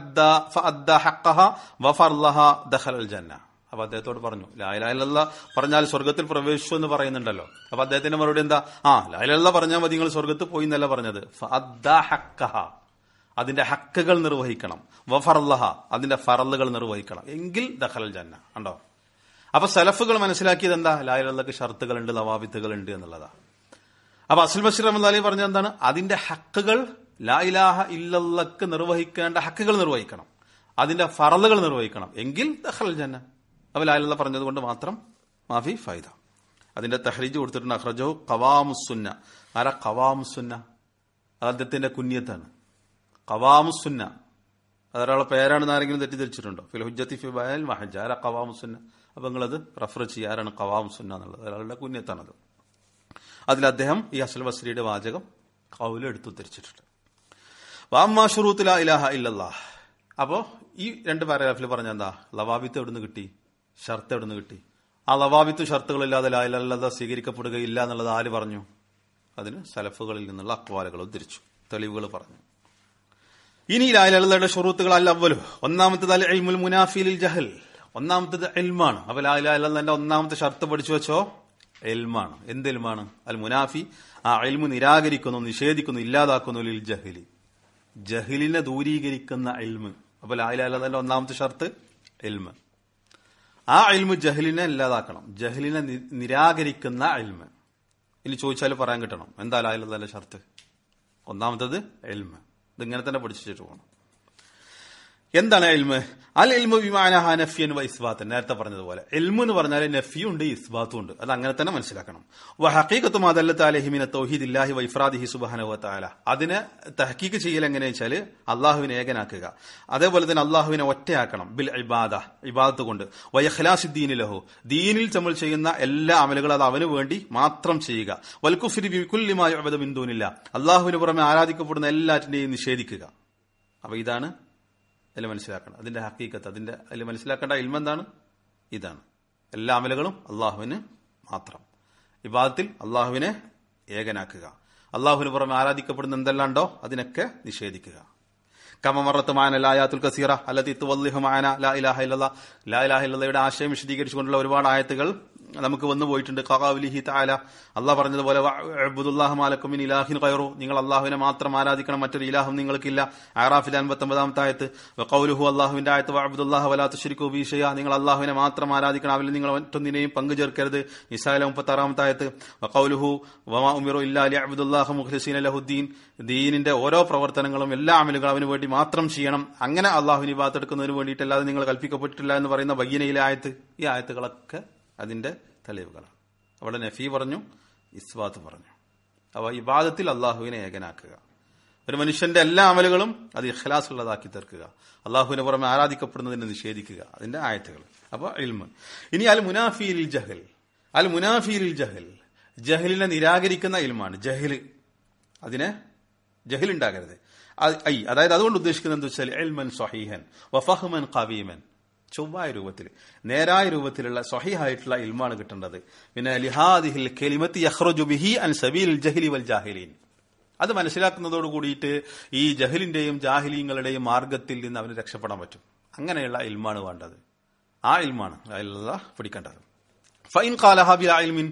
ഫഅദ്ദ ഹഖഹ വഫർലഹ ദഖലൽ ജന്ന. അപ്പൊ അദ്ദേഹത്തോട് പറഞ്ഞു, ലാ ഇലാഹ ഇല്ലല്ലാഹ് പറഞ്ഞാൽ സ്വർഗത്തിൽ പ്രവേശിച്ചു എന്ന് പറയുന്നുണ്ടല്ലോ. അപ്പൊ അദ്ദേഹത്തിന്റെ മറുപടി എന്താ? ലാ ഇലാഹ ഇല്ലല്ലാഹ് പറഞ്ഞാൽ മതി, നിങ്ങൾ സ്വർഗത്തിൽ പോയി എന്നല്ല പറഞ്ഞത്. ഫഅദ്ദ ഹഖഹ, അതിന്റെ ഹക്കുകൾ നിർവഹിക്കണം, വഫർലഹ, അതിന്റെ ഫറലുകൾ നിർവഹിക്കണം, എങ്കിൽ ദഖലൽ ജന്ന. ഉണ്ടോ? അപ്പൊ സലഫുകൾ മനസ്സിലാക്കിയത് എന്താ? ലാ ഇലാഹ ഇല്ലല്ലാഹ്ക്ക് ഷർത്തുകളുണ്ട്, ലവാബിത്തുകൾ ഉണ്ട് എന്നുള്ളതാ. അപ്പൊ അസ്ൽ ബഷീർ റഹ്മത്തുള്ളാഹി അലൈഹി പറഞ്ഞത് എന്താണ്? അതിന്റെ ഹക്കുകൾ, ലാ ഇലാഹ ഇല്ലല്ലാഹ്ക്ക് നിർവഹിക്കേണ്ട ഹക്കുകൾ നിർവഹിക്കണം, അതിന്റെ ഫറലുകൾ നിർവഹിക്കണം, എങ്കിൽ ദഖലൽ ജന്ന. അപ്പൊ ലാ ഇലാഹ ഇല്ലല്ലാഹ് പറഞ്ഞത് കൊണ്ട് മാത്രം മാഫി ഫൈദ. അതിന്റെ തഹ്രീജ് കൊടുത്തിട്ടുണ്ട്, അഖ്റജഹു ഖവാമുസ്സുന്ന. ആരാ ഖവാമുസ്സുന്ന? അദ്ദേഹത്തിന്റെ കുഞ്ഞത്താണ് ഖവാമുസ്സുന്ന. അതൊരാളെ പേരാണെന്ന് ആരെങ്കിലും തെറ്റിദ്ധരിച്ചിട്ടുണ്ടോ? ഫിൽ ഹുജ്ജത്തി ഫി ബയാനിൽ മഹജ്ജ, ആരാ ഖവാമുസ്സുന്ന? അപ്പൊ നിങ്ങളത് റഫർ ചെയ്യുക, ആരാണ് ഖവാമുസ്സുന്ന എന്നുള്ളത്. ഒരാളുടെ കുഞ്ഞത്താണത്. അതിൽ അദ്ദേഹം ഈ ഹസൻ ബസ്രിയുടെ വാചകം ഖൗല എടുത്തുദ്ധരിച്ചിട്ടുണ്ട്. വഅമ്മാ ശുറൂത്ത് ലാ ഇലാഹ ഇല്ലല്ലാഹ്. അപ്പോ ഈ രണ്ട് പാരഗ്രാഫിൽ പറഞ്ഞ എന്താ? ലവാബിത്ത് എവിടുന്ന് കിട്ടി? ഷർത്ത് എവിടുന്ന് കിട്ടി? ആ ലവാബിത്തും ഷർത്തുകളില്ലാതെ ലാ ഇലാഹ ഇല്ലല്ലാഹ് സ്വീകരിക്കപ്പെടുകയില്ല എന്നുള്ളത് ആര് പറഞ്ഞു? അതിന് സലഫുകളിൽ നിന്നുള്ള അക്വാലുകൾ ഉദ്ധരിച്ചു, തെളിവുകൾ പറഞ്ഞു. ഇനി ലാ ഇലാഹ ഇല്ലല്ലാഹയുടെ ഷുറൂത്തുകൾ അൽ അവ്വലു, ഒന്നാമത്തേത് അൽ ഇൽമുൽ മുനാഫി ലിൽ ജഹൽ, ഒന്നാമത്തേത് ഇൽമാണ്. അപ്പൊ ലാ ഇലാഹ ഇല്ലല്ലാഹന്റെ ഒന്നാമത്തെ ഷർത്ത് പഠിച്ചു വെച്ചോ, ഇൽമാണ്. എന്ത് ഇൽമാണ്? അൽ മുനാഫി, ആ ഇൽമു നിരാകരിക്കുന്നു, നിഷേധിക്കുന്നു, ഇല്ലാതാക്കുന്നു ലിൽ ജഹലി, ജഹലിനെ ദൂരീകരിക്കുന്ന ഇൽമ്. അപ്പൊ ലാ ഇലാഹ ഇല്ലല്ലാഹന്റെ ഒന്നാമത്തെ ഷർത്ത് ഇൽമ്. ആ ഇൽമു ജഹലിനെ ഇല്ലാതാക്കണം, ജഹലിനെ നിരാകരിക്കുന്ന ഇൽമ്. ഇനി ചോദിച്ചാൽ പറയാൻ കിട്ടണം, എന്താ ലാ ഇലാഹ ഇല്ലല്ലാഹന്റെ ഷർത്ത്? ഒന്നാമത്തത് ഇൽമ്. ഇതിങ്ങനെ തന്നെ പഠിച്ചിട്ട് പോകണം. എന്താണ് ഇൽമ്? അൽ ഇൽമു ബിമഅനാ നഫ്യൻ വ ഇസ്ബാത്തൻ. നേരത്തെ പറഞ്ഞതുപോലെ ഇൽമു എന്ന് പറഞ്ഞാൽ നഫ്യും ഉണ്ട്, ഇസ്ബാത്തും ഉണ്ട്. അത് അങ്ങനെ തന്നെ മനസ്സിലാക്കണം. വ ഹഖീഖത്തു മാ ദല്ലത അലൈഹി മിന തൗഹീദില്ലാഹി വ ഇഫ്റാദിഹി സുബ്ഹാനഹു വ തആല. അതിനെ തഹ്ഖീഖ് ചെയ്യൽ എങ്ങനെയാണെന്ന് വെച്ചാൽ അല്ലാഹുവിനെ ഏകനാക്കുക, അതേപോലെ തന്നെ അല്ലാഹുവിനെ ഒറ്റയാക്കണം, ബിൽ ഇബാദ, ഇബാദത്ത് കൊണ്ട്, വ ഇഖ്ലാസി ദീനി ലഹു, ദീനിൽ നമ്മൾ ചെയ്യുന്ന എല്ലാ അമലുകളും അത് അവന് വേണ്ടി മാത്രം ചെയ്യുക, വൽ കുഫ്രി ബികുല്ലി മാ യുഅബദു മിൻ ദൂനില്ലാഹ്, അല്ലാഹുവിന് പുറമെ ആരാധിക്കപ്പെടുന്ന എല്ലാറ്റിനെയും നിഷേധിക്കുക. അപ്പൊ ഇതാണ് അതിൽ മനസ്സിലാക്കണം, അതിന്റെ ഹഖീഖത്ത്. അതിൽ മനസ്സിലാക്കേണ്ട ഇൽമ എന്താണ്? ഇതാണ്. എല്ലാ അമലുകളും അള്ളാഹുവിന് മാത്രം, ഇബാദത്തിൽ അള്ളാഹുവിനെ ഏകനാക്കുക, അള്ളാഹുവിന് പുറമെ ആരാധിക്കപ്പെടുന്ന എന്തെല്ലാണ്ടോ അതിനൊക്കെ നിഷേധിക്കുക. കമമറത്ത് മാന ആയാത്തുൽ കസീറ അല്ലതി തുവല്ലിഹു മാന ലാ ഇലാഹ ഇല്ലല്ലാഹ്. ലാ ഇലാഹ ഇല്ലല്ലാഹയുടെ ആശയം വിശദീകരിച്ചുകൊണ്ടുള്ള ഒരുപാട് ആയത്തുകൾ നമുക്ക് വന്നു പോയിട്ടുണ്ട്. ഖൗലിഹി തആല, അല്ലാഹ് പറഞ്ഞതുപോലെ വഅബ്ദുല്ലാഹ മാലക്കും മിൻ ഇലാഹിൻ ഗൈറു, നിങ്ങൾ അല്ലാഹുവിനെ മാത്രം ആരാധിക്കണം, മറ്റൊരു ഇലാഹും നിങ്ങൾക്കില്ല. അറാഫിൽ 59-ാമത്തെ ആയത്ത്. വഖൗലുഹു, അല്ലാഹുവിന്റെ ആയത്ത്, വഅബ്ദുല്ലാഹ വലാ തുശ്രികൂ ബിഹി ഷൈഅ, നിങ്ങൾ അല്ലാഹുവിനെ മാത്രം ആരാധിക്കണം, അവരിൽ നിങ്ങൾ മറ്റൊന്നിനെയും പങ്കു ചേർക്കരുത്. നിസായിലെ 36-ാമത്തെ ആയത്ത്. വഖൗലുഹു വമാ ഉമിറു ഇല്ലാ ലിയഅബ്ദുല്ലാഹ മുഖ്ലിസീന ലഹുദ്ദീൻ, ദീനിന്റെ ഓരോ പ്രവർത്തനങ്ങളും എല്ലാ അമലുകളും അവന് വേണ്ടി മാത്രം ചെയ്യണം, അങ്ങനെ അല്ലാഹുവിനെ ഇബാദത്ത് എടുക്കുന്നതിന് വേണ്ടിയിട്ടല്ലാതെ നിങ്ങൾ കൽപ്പിക്കപ്പെട്ടിട്ടില്ല എന്ന് പറയുന്ന ബയ്യനയിലെ ആയത്ത്. ഈ ആയത്തുകളൊക്കെ അതിന്റെ തെളിവുകളാണ്. അവിടെ നഫി പറഞ്ഞു, ഇസ്ബാത്ത് പറഞ്ഞു. അവ ഇബാദത്തിൽ അള്ളാഹുവിനെ ഏകനാക്കുക, ഒരു മനുഷ്യന്റെ എല്ലാ അമലുകളും അത് ഇഖ്ലാസ് ഉള്ളതാക്കി തീർക്കുക, അള്ളാഹുവിനെ പുറമെ ആരാധിക്കപ്പെടുന്നതിനെ നിഷേധിക്കുക, അതിന്റെ ആയത്തുകൾ. അപ്പൊ ഇൽമ്. ഇനി അൽ മുനാഫിയിൽ ജഹൽ, അൽ മുനാഫിയിൽ ജഹൽ, ജഹലിനെ നിരാകരിക്കുന്ന ഇൽമാണ്. ജഹല്, അതിനെ ജഹൽ ഉണ്ടാകരുത്. അതായത് അതുകൊണ്ട് ഉദ്ദേശിക്കുന്നത് എന്താ വെച്ചാൽ ഇൽമൻ സ്വഹീഹൻ വഫഹ്മൻ ഖവീമൻ, ചൊവ്വായ രൂപത്തിൽ, നേരായ രൂപത്തിലുള്ള സ്വഹീഹായിട്ടുള്ള ഇൽമാണ് കിട്ടേണ്ടത്. പിന്നെ ലിഹാദിഹിൽ കലിമത്തി യഖ്റുജു ബിഹി അൻ സബീലിൽ ജഹ്ലി വൽ ജാഹിലീൻ, അത് മനസ്സിലാക്കുന്നതോട് കൂടിയിട്ട് ഈ ജഹലിന്റെയും ജാഹിലീങ്ങളുടെയും മാർഗത്തിൽ നിന്ന് അവന് രക്ഷപ്പെടാൻ പറ്റും. അങ്ങനെയുള്ള ഇൽമാണ് വേണ്ടത്. ആ ഇൽമാണ് അല്ലാഹ് പഠിക്കേണ്ടത്. ഫൈൻ ഖാലഹ ബിലാ ഇൽമിൻ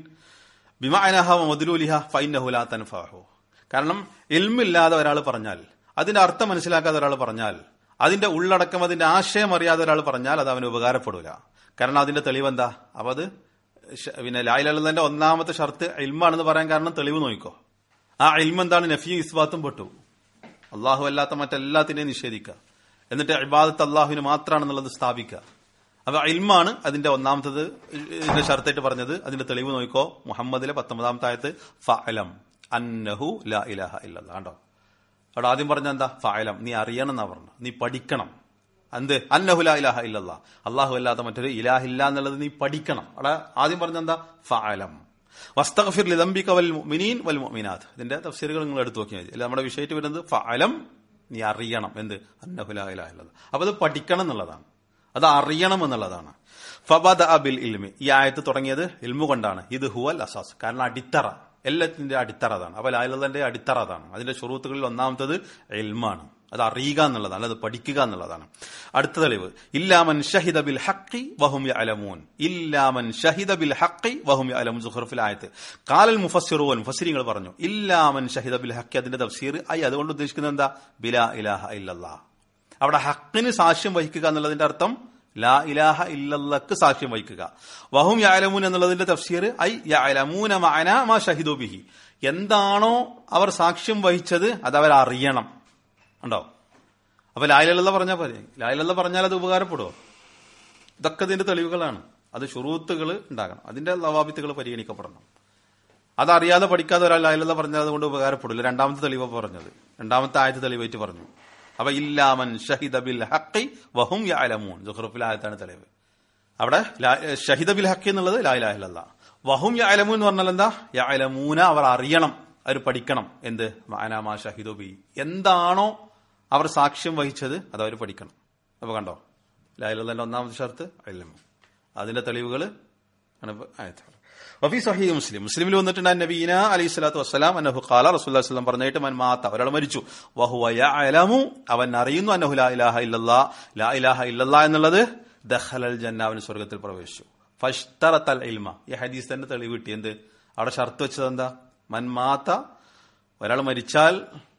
ബിമഅനഹ വമദ്ലൂലിഹ ഫഇന്നഹു ലാ തൻഫഅഹു. കാരണം ഇൽമില്ലാതെ ഒരാൾ പറഞ്ഞാൽ, അതിന്റെ അർത്ഥം മനസ്സിലാക്കാതെ ഒരാൾ പറഞ്ഞാൽ, അതിന്റെ ഉള്ളടക്കം അതിന്റെ ആശയം അറിയാതെ ഒരാൾ പറഞ്ഞാൽ അത് അവന് ഉപകാരപ്പെടൂല. കാരണം അതിന്റെ തെളിവെന്താ? അപ്പൊ അത് പിന്നെ ലാ ഇലാഹ ഇല്ലല്ലാഹന്റെ ഒന്നാമത്തെ ഷർത്ത് ഇൽമാണെന്ന് പറയാൻ കാരണം തെളിവ് നോക്കിക്കോ. ആ ഇൽമ് എന്താണ്? നഫിയും ഇസ്ബാത്തും പെട്ടു. അള്ളാഹു അല്ലാത്ത മറ്റെല്ലാത്തിനെയും നിഷേധിക്കുക, എന്നിട്ട് ഇബാദത്ത് അള്ളാഹുവിന് മാത്രമാണെന്നുള്ളത് സ്ഥാപിക്കുക. അപ്പൊ ഇൽമാണ് അതിന്റെ ഒന്നാമത്തത് ഇതിന്റെ ഷർത്തായിട്ട് പറഞ്ഞത്. അതിന്റെ തെളിവ് നോക്കിക്കോ. മുഹമ്മദിലെ 19-ാമത്തെ ആയത്ത് ഫഅലം അന്നഹു ലാ ഇലാഹ ഇല്ലല്ലാഹ്. കണ്ടോ, അവിടെ ആദ്യം പറഞ്ഞ എന്താ? ഫഅലം, നീ അറിയണം എന്നാ പറഞ്ഞു, നീ പഠിക്കണം. എന്ത്? അന്നഹു ലാ ഇലാഹ ഇല്ലല്ലാഹ്, അള്ളാഹു അല്ലാത്ത മറ്റൊരു ഇലാഹില്ല എന്നുള്ളത് നീ പഠിക്കണം. അവിടെ ആദ്യം പറഞ്ഞ എന്താ? ഫഅലം വസ്തഗ്ഫിർ ലിദംബിക വൽ മുഅ്മിനീൻ വൽ മുഅ്മിനാത്ത്. ഇതിന്റെ തഫ്സീറുകൾ നിങ്ങൾ എടുത്തു നോക്കിയാൽ മതി. നമ്മുടെ വിഷയത്തിൽ വരുന്നത് ഫഅലം, നീ അറിയണം. എന്ത്? അന്നഹു ലാ ഇലാഹ ഇല്ലല്ലാഹ്. അപ്പൊ അത് പഠിക്കണം എന്നുള്ളതാണ്, അത് അറിയണം എന്നുള്ളതാണ്. ഫബദഅ ബിൽ ഇൽമി, ഈ ആയത്ത് തുടങ്ങിയത് ഇൽമു കൊണ്ടാണ്. ഇത് ഹുവൽ അസാസ്, കാരണം അടിത്തറ, എല്ലാത്തിന്റെ അടിത്തറ അതാണ്. അപ്പൊ ലാ ഇലാഹ ഇല്ലല്ലാഹന്റെ അടിത്തറ അതാണ്. അതിന്റെ ശുറൂത്തുകളിൽ ഒന്നാമത്തത് ഇൽമാണ്, അത് അറിയുക എന്നുള്ളതാണ്, അത് പഠിക്കുക എന്നുള്ളതാണ്. അടുത്ത തെളിവ് ഇല്ലാമൻ ഷഹിദ ബിൽ ഹഖി വഹും യഅലമൂൻ. ഇല്ലാമൻ ഷഹിദ ബിൽ ഹഖി വഹും യഅലമൂൻ. സുഖ്റഫിൽ ആയത്ത്. ഖാലൽ മുഫസ്സിറൂൻ, മുഫസ്സിരീങ്ങൾ പറഞ്ഞു ഇല്ലാമൻ ഷഹിദ ബിൽ ഹഖി, അതിന്റെ തഫ്സീർ അതുകൊണ്ട് ഉദ്ദേശിക്കുന്നത് എന്താ? ബിലാ ഇലാഹ ഇല്ലല്ലാഹ്. അവിടെ ഹഖിന് സാക്ഷ്യം വഹിക്കുക എന്നുള്ളതിന്റെ അർത്ഥം ലാ ഇലാഹ ഇല്ലല്ലാഹ്ക്ക് സാക്ഷ്യം വഹിക്കുക. വഹും യഅലമൂൻ എന്നുള്ളതിന്റെ തഫ്സീർ യഅലമൂന മഅനാ മാ ഷഹിദു ബിഹി, എന്താണോ അവർ സാക്ഷ്യം വഹിച്ചത് അത് അവർ അറിയണം. ഉണ്ടോ? അപ്പൊ ലാ ഇലാഹ ഇല്ലല്ലാഹ് പറഞ്ഞാൽ പോലെ, ലാ ഇലാഹ ഇല്ലല്ലാഹ് പറഞ്ഞാൽ അത് ഉപകാരപ്പെടുമോ? ഇതൊക്കെ ഇതിന്റെ തെളിവുകളാണ്. അത് ശുറൂത്തുകൾ ഉണ്ടാകണം, അതിന്റെ ലവാബിത്തുകൾ പരിഗണിക്കപ്പെടണം. അതറിയാതെ പഠിക്കാതെ ഒരാൾ ലാ ഇലാഹ ഇല്ലല്ലാഹ് പറഞ്ഞാൽ അതുകൊണ്ട് ഉപകാരപ്പെടില്ല. രണ്ടാമത്തെ തെളിവ് പറഞ്ഞത്, രണ്ടാമത്തെ ആയത്ത് തെളിവായിട്ട് പറഞ്ഞു. അപ്പൊ ഇല്ലാമൻ ഷഹിദ ബിൽ ഹഖി വഹും യഅലമൂൻ, സുഖ്റഫിൽ ആയത്താണ് തെളിവ്. അവിടെ ഷഹിദ ബിൽ ഹഖി എന്നുള്ളത് ലാ ഇലാഹ ഇല്ലല്ലാഹ്. വഹും യഅലമൂൻ എന്ന് പറഞ്ഞാൽ എന്താ? യഅലമൂന, അവർ അറിയണം, അവർ പഠിക്കണം. എന്ത്? മഅനാ മാ ഷഹിദു ബി, എന്താണോ അവർ സാക്ഷ്യം വഹിച്ചത് അത് അവർ പഠിക്കണം. അപ്പൊ കണ്ടോ, ലാ ഇലാഹ ഇല്ലല്ലാഹന്റെ ഒന്നാമത്തെ ഷർത്ത് ഇൽമു, അതിന്റെ തെളിവുകൾ ആണ് ആയത്തുകൾ. വഫീ സ്വഹീഹ് മുസ്ലിം, മുസ്ലിമിൽ വന്നിട്ടുണ്ട് നബീന അലൈഹി സ്വലാത്തു വസ്സലാം അന്നഹു ഖാല, റസൂലുള്ളാഹി സ്വല്ലല്ലാഹു അലൈഹി വസല്ലം പറഞ്ഞിട്ട് മൻ മാത, ഒരാൾ മരിച്ചു, വഹുവ യഅലമു, അവൻ അറിയുന്നു, അന്നഹു ലാ ഇലാഹ ഇല്ലല്ലാഹ്, ലാ ഇലാഹ ഇല്ലല്ലാഹ് എന്നുള്ളത്, ദഖലൽ ജന്ന, അവൻ സ്വർഗ്ഗത്തിൽ പ്രവേശിച്ചു. ഫഷ്തറത്തൽ ഇൽമ, ഈ ഹദീസ് തന്നെ തെളിവ് കിട്ടി. എന്ത്? അവിടെ ഷർത്ത് വെച്ചത് എന്താ? മൻ മാത, ഒരാൾ മരിച്ചാൽ,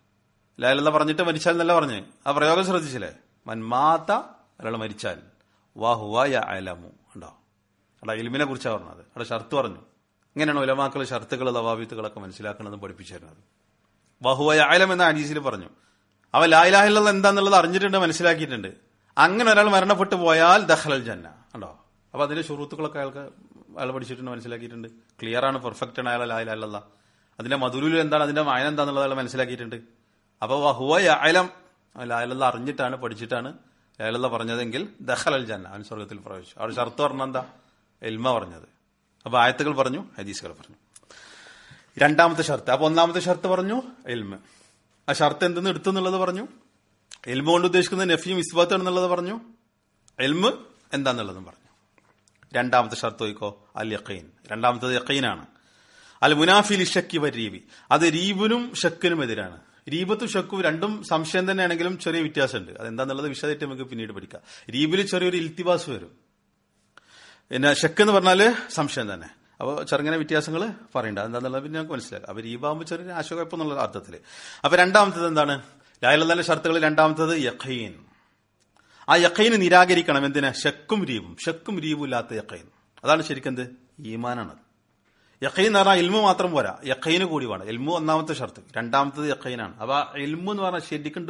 ലാ ഇലാഹ ഇല്ലല്ലാഹ് പറഞ്ഞിട്ട് മരിച്ചാൽ എന്നല്ല പറഞ്ഞ്, ആ പ്രയോഗം ശ്രദ്ധിച്ചില്ലേ? മൻ മാത, ഒരാൾ മരിച്ചാൽ, വഹുവ യഅലമു. ഉണ്ടോ? അവിടെ ഇൽമിനെ കുറിച്ചാണ് പറഞ്ഞത്. അവിടെ ഷർത്ത് പറഞ്ഞു. ഇങ്ങനെയാണ് ഉലമാക്കൾ ഷർത്തുകൾ ലവാബിത്തുകളൊക്കെ മനസ്സിലാക്കണമെന്ന് പഠിപ്പിച്ചു തരുന്നത്. വഹുവ യഅലം എന്ന ഹദീസിൽ പറഞ്ഞു, അവൻ ലാ ഇലാഹ ഇല്ലല്ലാഹ് എന്താന്നുള്ളത് അറിഞ്ഞിട്ടുണ്ട്, മനസ്സിലാക്കിയിട്ടുണ്ട്. അങ്ങനെ ഒരാൾ മരണപ്പെട്ടു പോയാൽ ദഖലൽ ജന്ന. ഉണ്ടോ? അപ്പൊ അതിന്റെ ശുറൂത്തുകളൊക്കെ അയാൾ പഠിച്ചിട്ടുണ്ട്, മനസ്സിലാക്കിയിട്ടുണ്ട്. ക്ലിയർ ആണ്, പെർഫെക്റ്റ് ആണ് അയാൾ ലാ ഇലാഹ ഇല്ലല്ലാഹ്. അതിന്റെ മധുരൂൽ എന്താണ്, അതിന്റെ മായന എന്താന്നുള്ളത് അയാൾ മനസ്സിലാക്കിയിട്ടുണ്ട്. അപ്പൊ വഹുവ യഅലം, ലാ ഇലാഹ ഇല്ലല്ലാഹ് അറിഞ്ഞിട്ടാണ്, പഠിച്ചിട്ടാണ് ലാ ഇലാഹ ഇല്ലല്ലാഹ് പറഞ്ഞതെങ്കിൽ ദഖലൽ ജന്ന, അവൻ സ്വർഗ്ഗത്തിൽ പ്രവേശിച്ചു. അവിടെ ഷർത്ത് പറഞ്ഞ എന്താ? ഇൽമ പറഞ്ഞത്. അപ്പൊ ആയത്തുകൾ പറഞ്ഞു, ഹദീസുകൾ പറഞ്ഞു. രണ്ടാമത്തെ ഷർത്ത്. അപ്പൊ ഒന്നാമത്തെ ഷർത്ത് പറഞ്ഞു ഇൽമ. ആ ഷർത്ത് എന്തെന്ന് എടുത്തു എന്നുള്ളത് പറഞ്ഞു. ഇൽമ കൊണ്ട് ഉദ്ദേശിക്കുന്നത് നഫിയും ഇസ്ബാത്തും എന്നുള്ളത് പറഞ്ഞു. ഇൽമ എന്താന്നുള്ളതും പറഞ്ഞു. രണ്ടാമത്തെ ഷർത്ത് നോക്കിക്കോ, അൽ യഖീൻ. രണ്ടാമത്തത് യഖീനാണ്. അൽ മുനാഫി ലിശക്കി വരീബി, അത് രീബിനും ഷക്കിനും എതിരാണ്. രീബത്തും ഷക്കും രണ്ടും സംശയം തന്നെയാണെങ്കിലും ചെറിയ വ്യത്യാസമുണ്ട്. അതെന്താന്നുള്ളത് വിശദമായിട്ട് നമുക്ക് പിന്നീട് പഠിക്കാം. രീബിൽ ചെറിയൊരു ഇൽത്തിബാസ് വരും, പിന്നെ ഷക്ക് എന്ന് പറഞ്ഞാല് സംശയം തന്നെ. അപ്പോൾ ചെറുങ്ങനെ വ്യത്യാസങ്ങൾ പറയണ്ട, എന്താന്നുള്ളത് പിന്നെ നമുക്ക് മനസ്സിലാക്കാം. അപ്പൊ രീബാകുമ്പോൾ ചെറിയ ആശയക്കുഴപ്പം എന്നുള്ള അർത്ഥത്തിൽ. അപ്പൊ രണ്ടാമത്തത് എന്താണ്? ലാ ഇലാഹ ഇല്ലല്ലാഹന്റെ ഷർത്തുകൾ രണ്ടാമത്തത് യഖീൻ. ആ യഖീന് നിരാകരിക്കണം. എന്തിനാ? ഷക്കും രീബും. ഷക്കും രീബും ഇല്ലാത്ത യഖീൻ, അതാണ് ശരിക്കും എന്ത്? ഈമാനാണ്. യഖീൻ എന്ന് പറഞ്ഞാൽ ഇൽമു മാത്രം പോരാ, യഖീന് കൂടി വേണം. ഇൽമു ഒന്നാമത്തെ ഷർത്ത്, രണ്ടാമത്തത് യഖീനാണ്. അപ്പൊ ഇൽമു എന്ന് പറഞ്ഞാൽ ശരിക്കും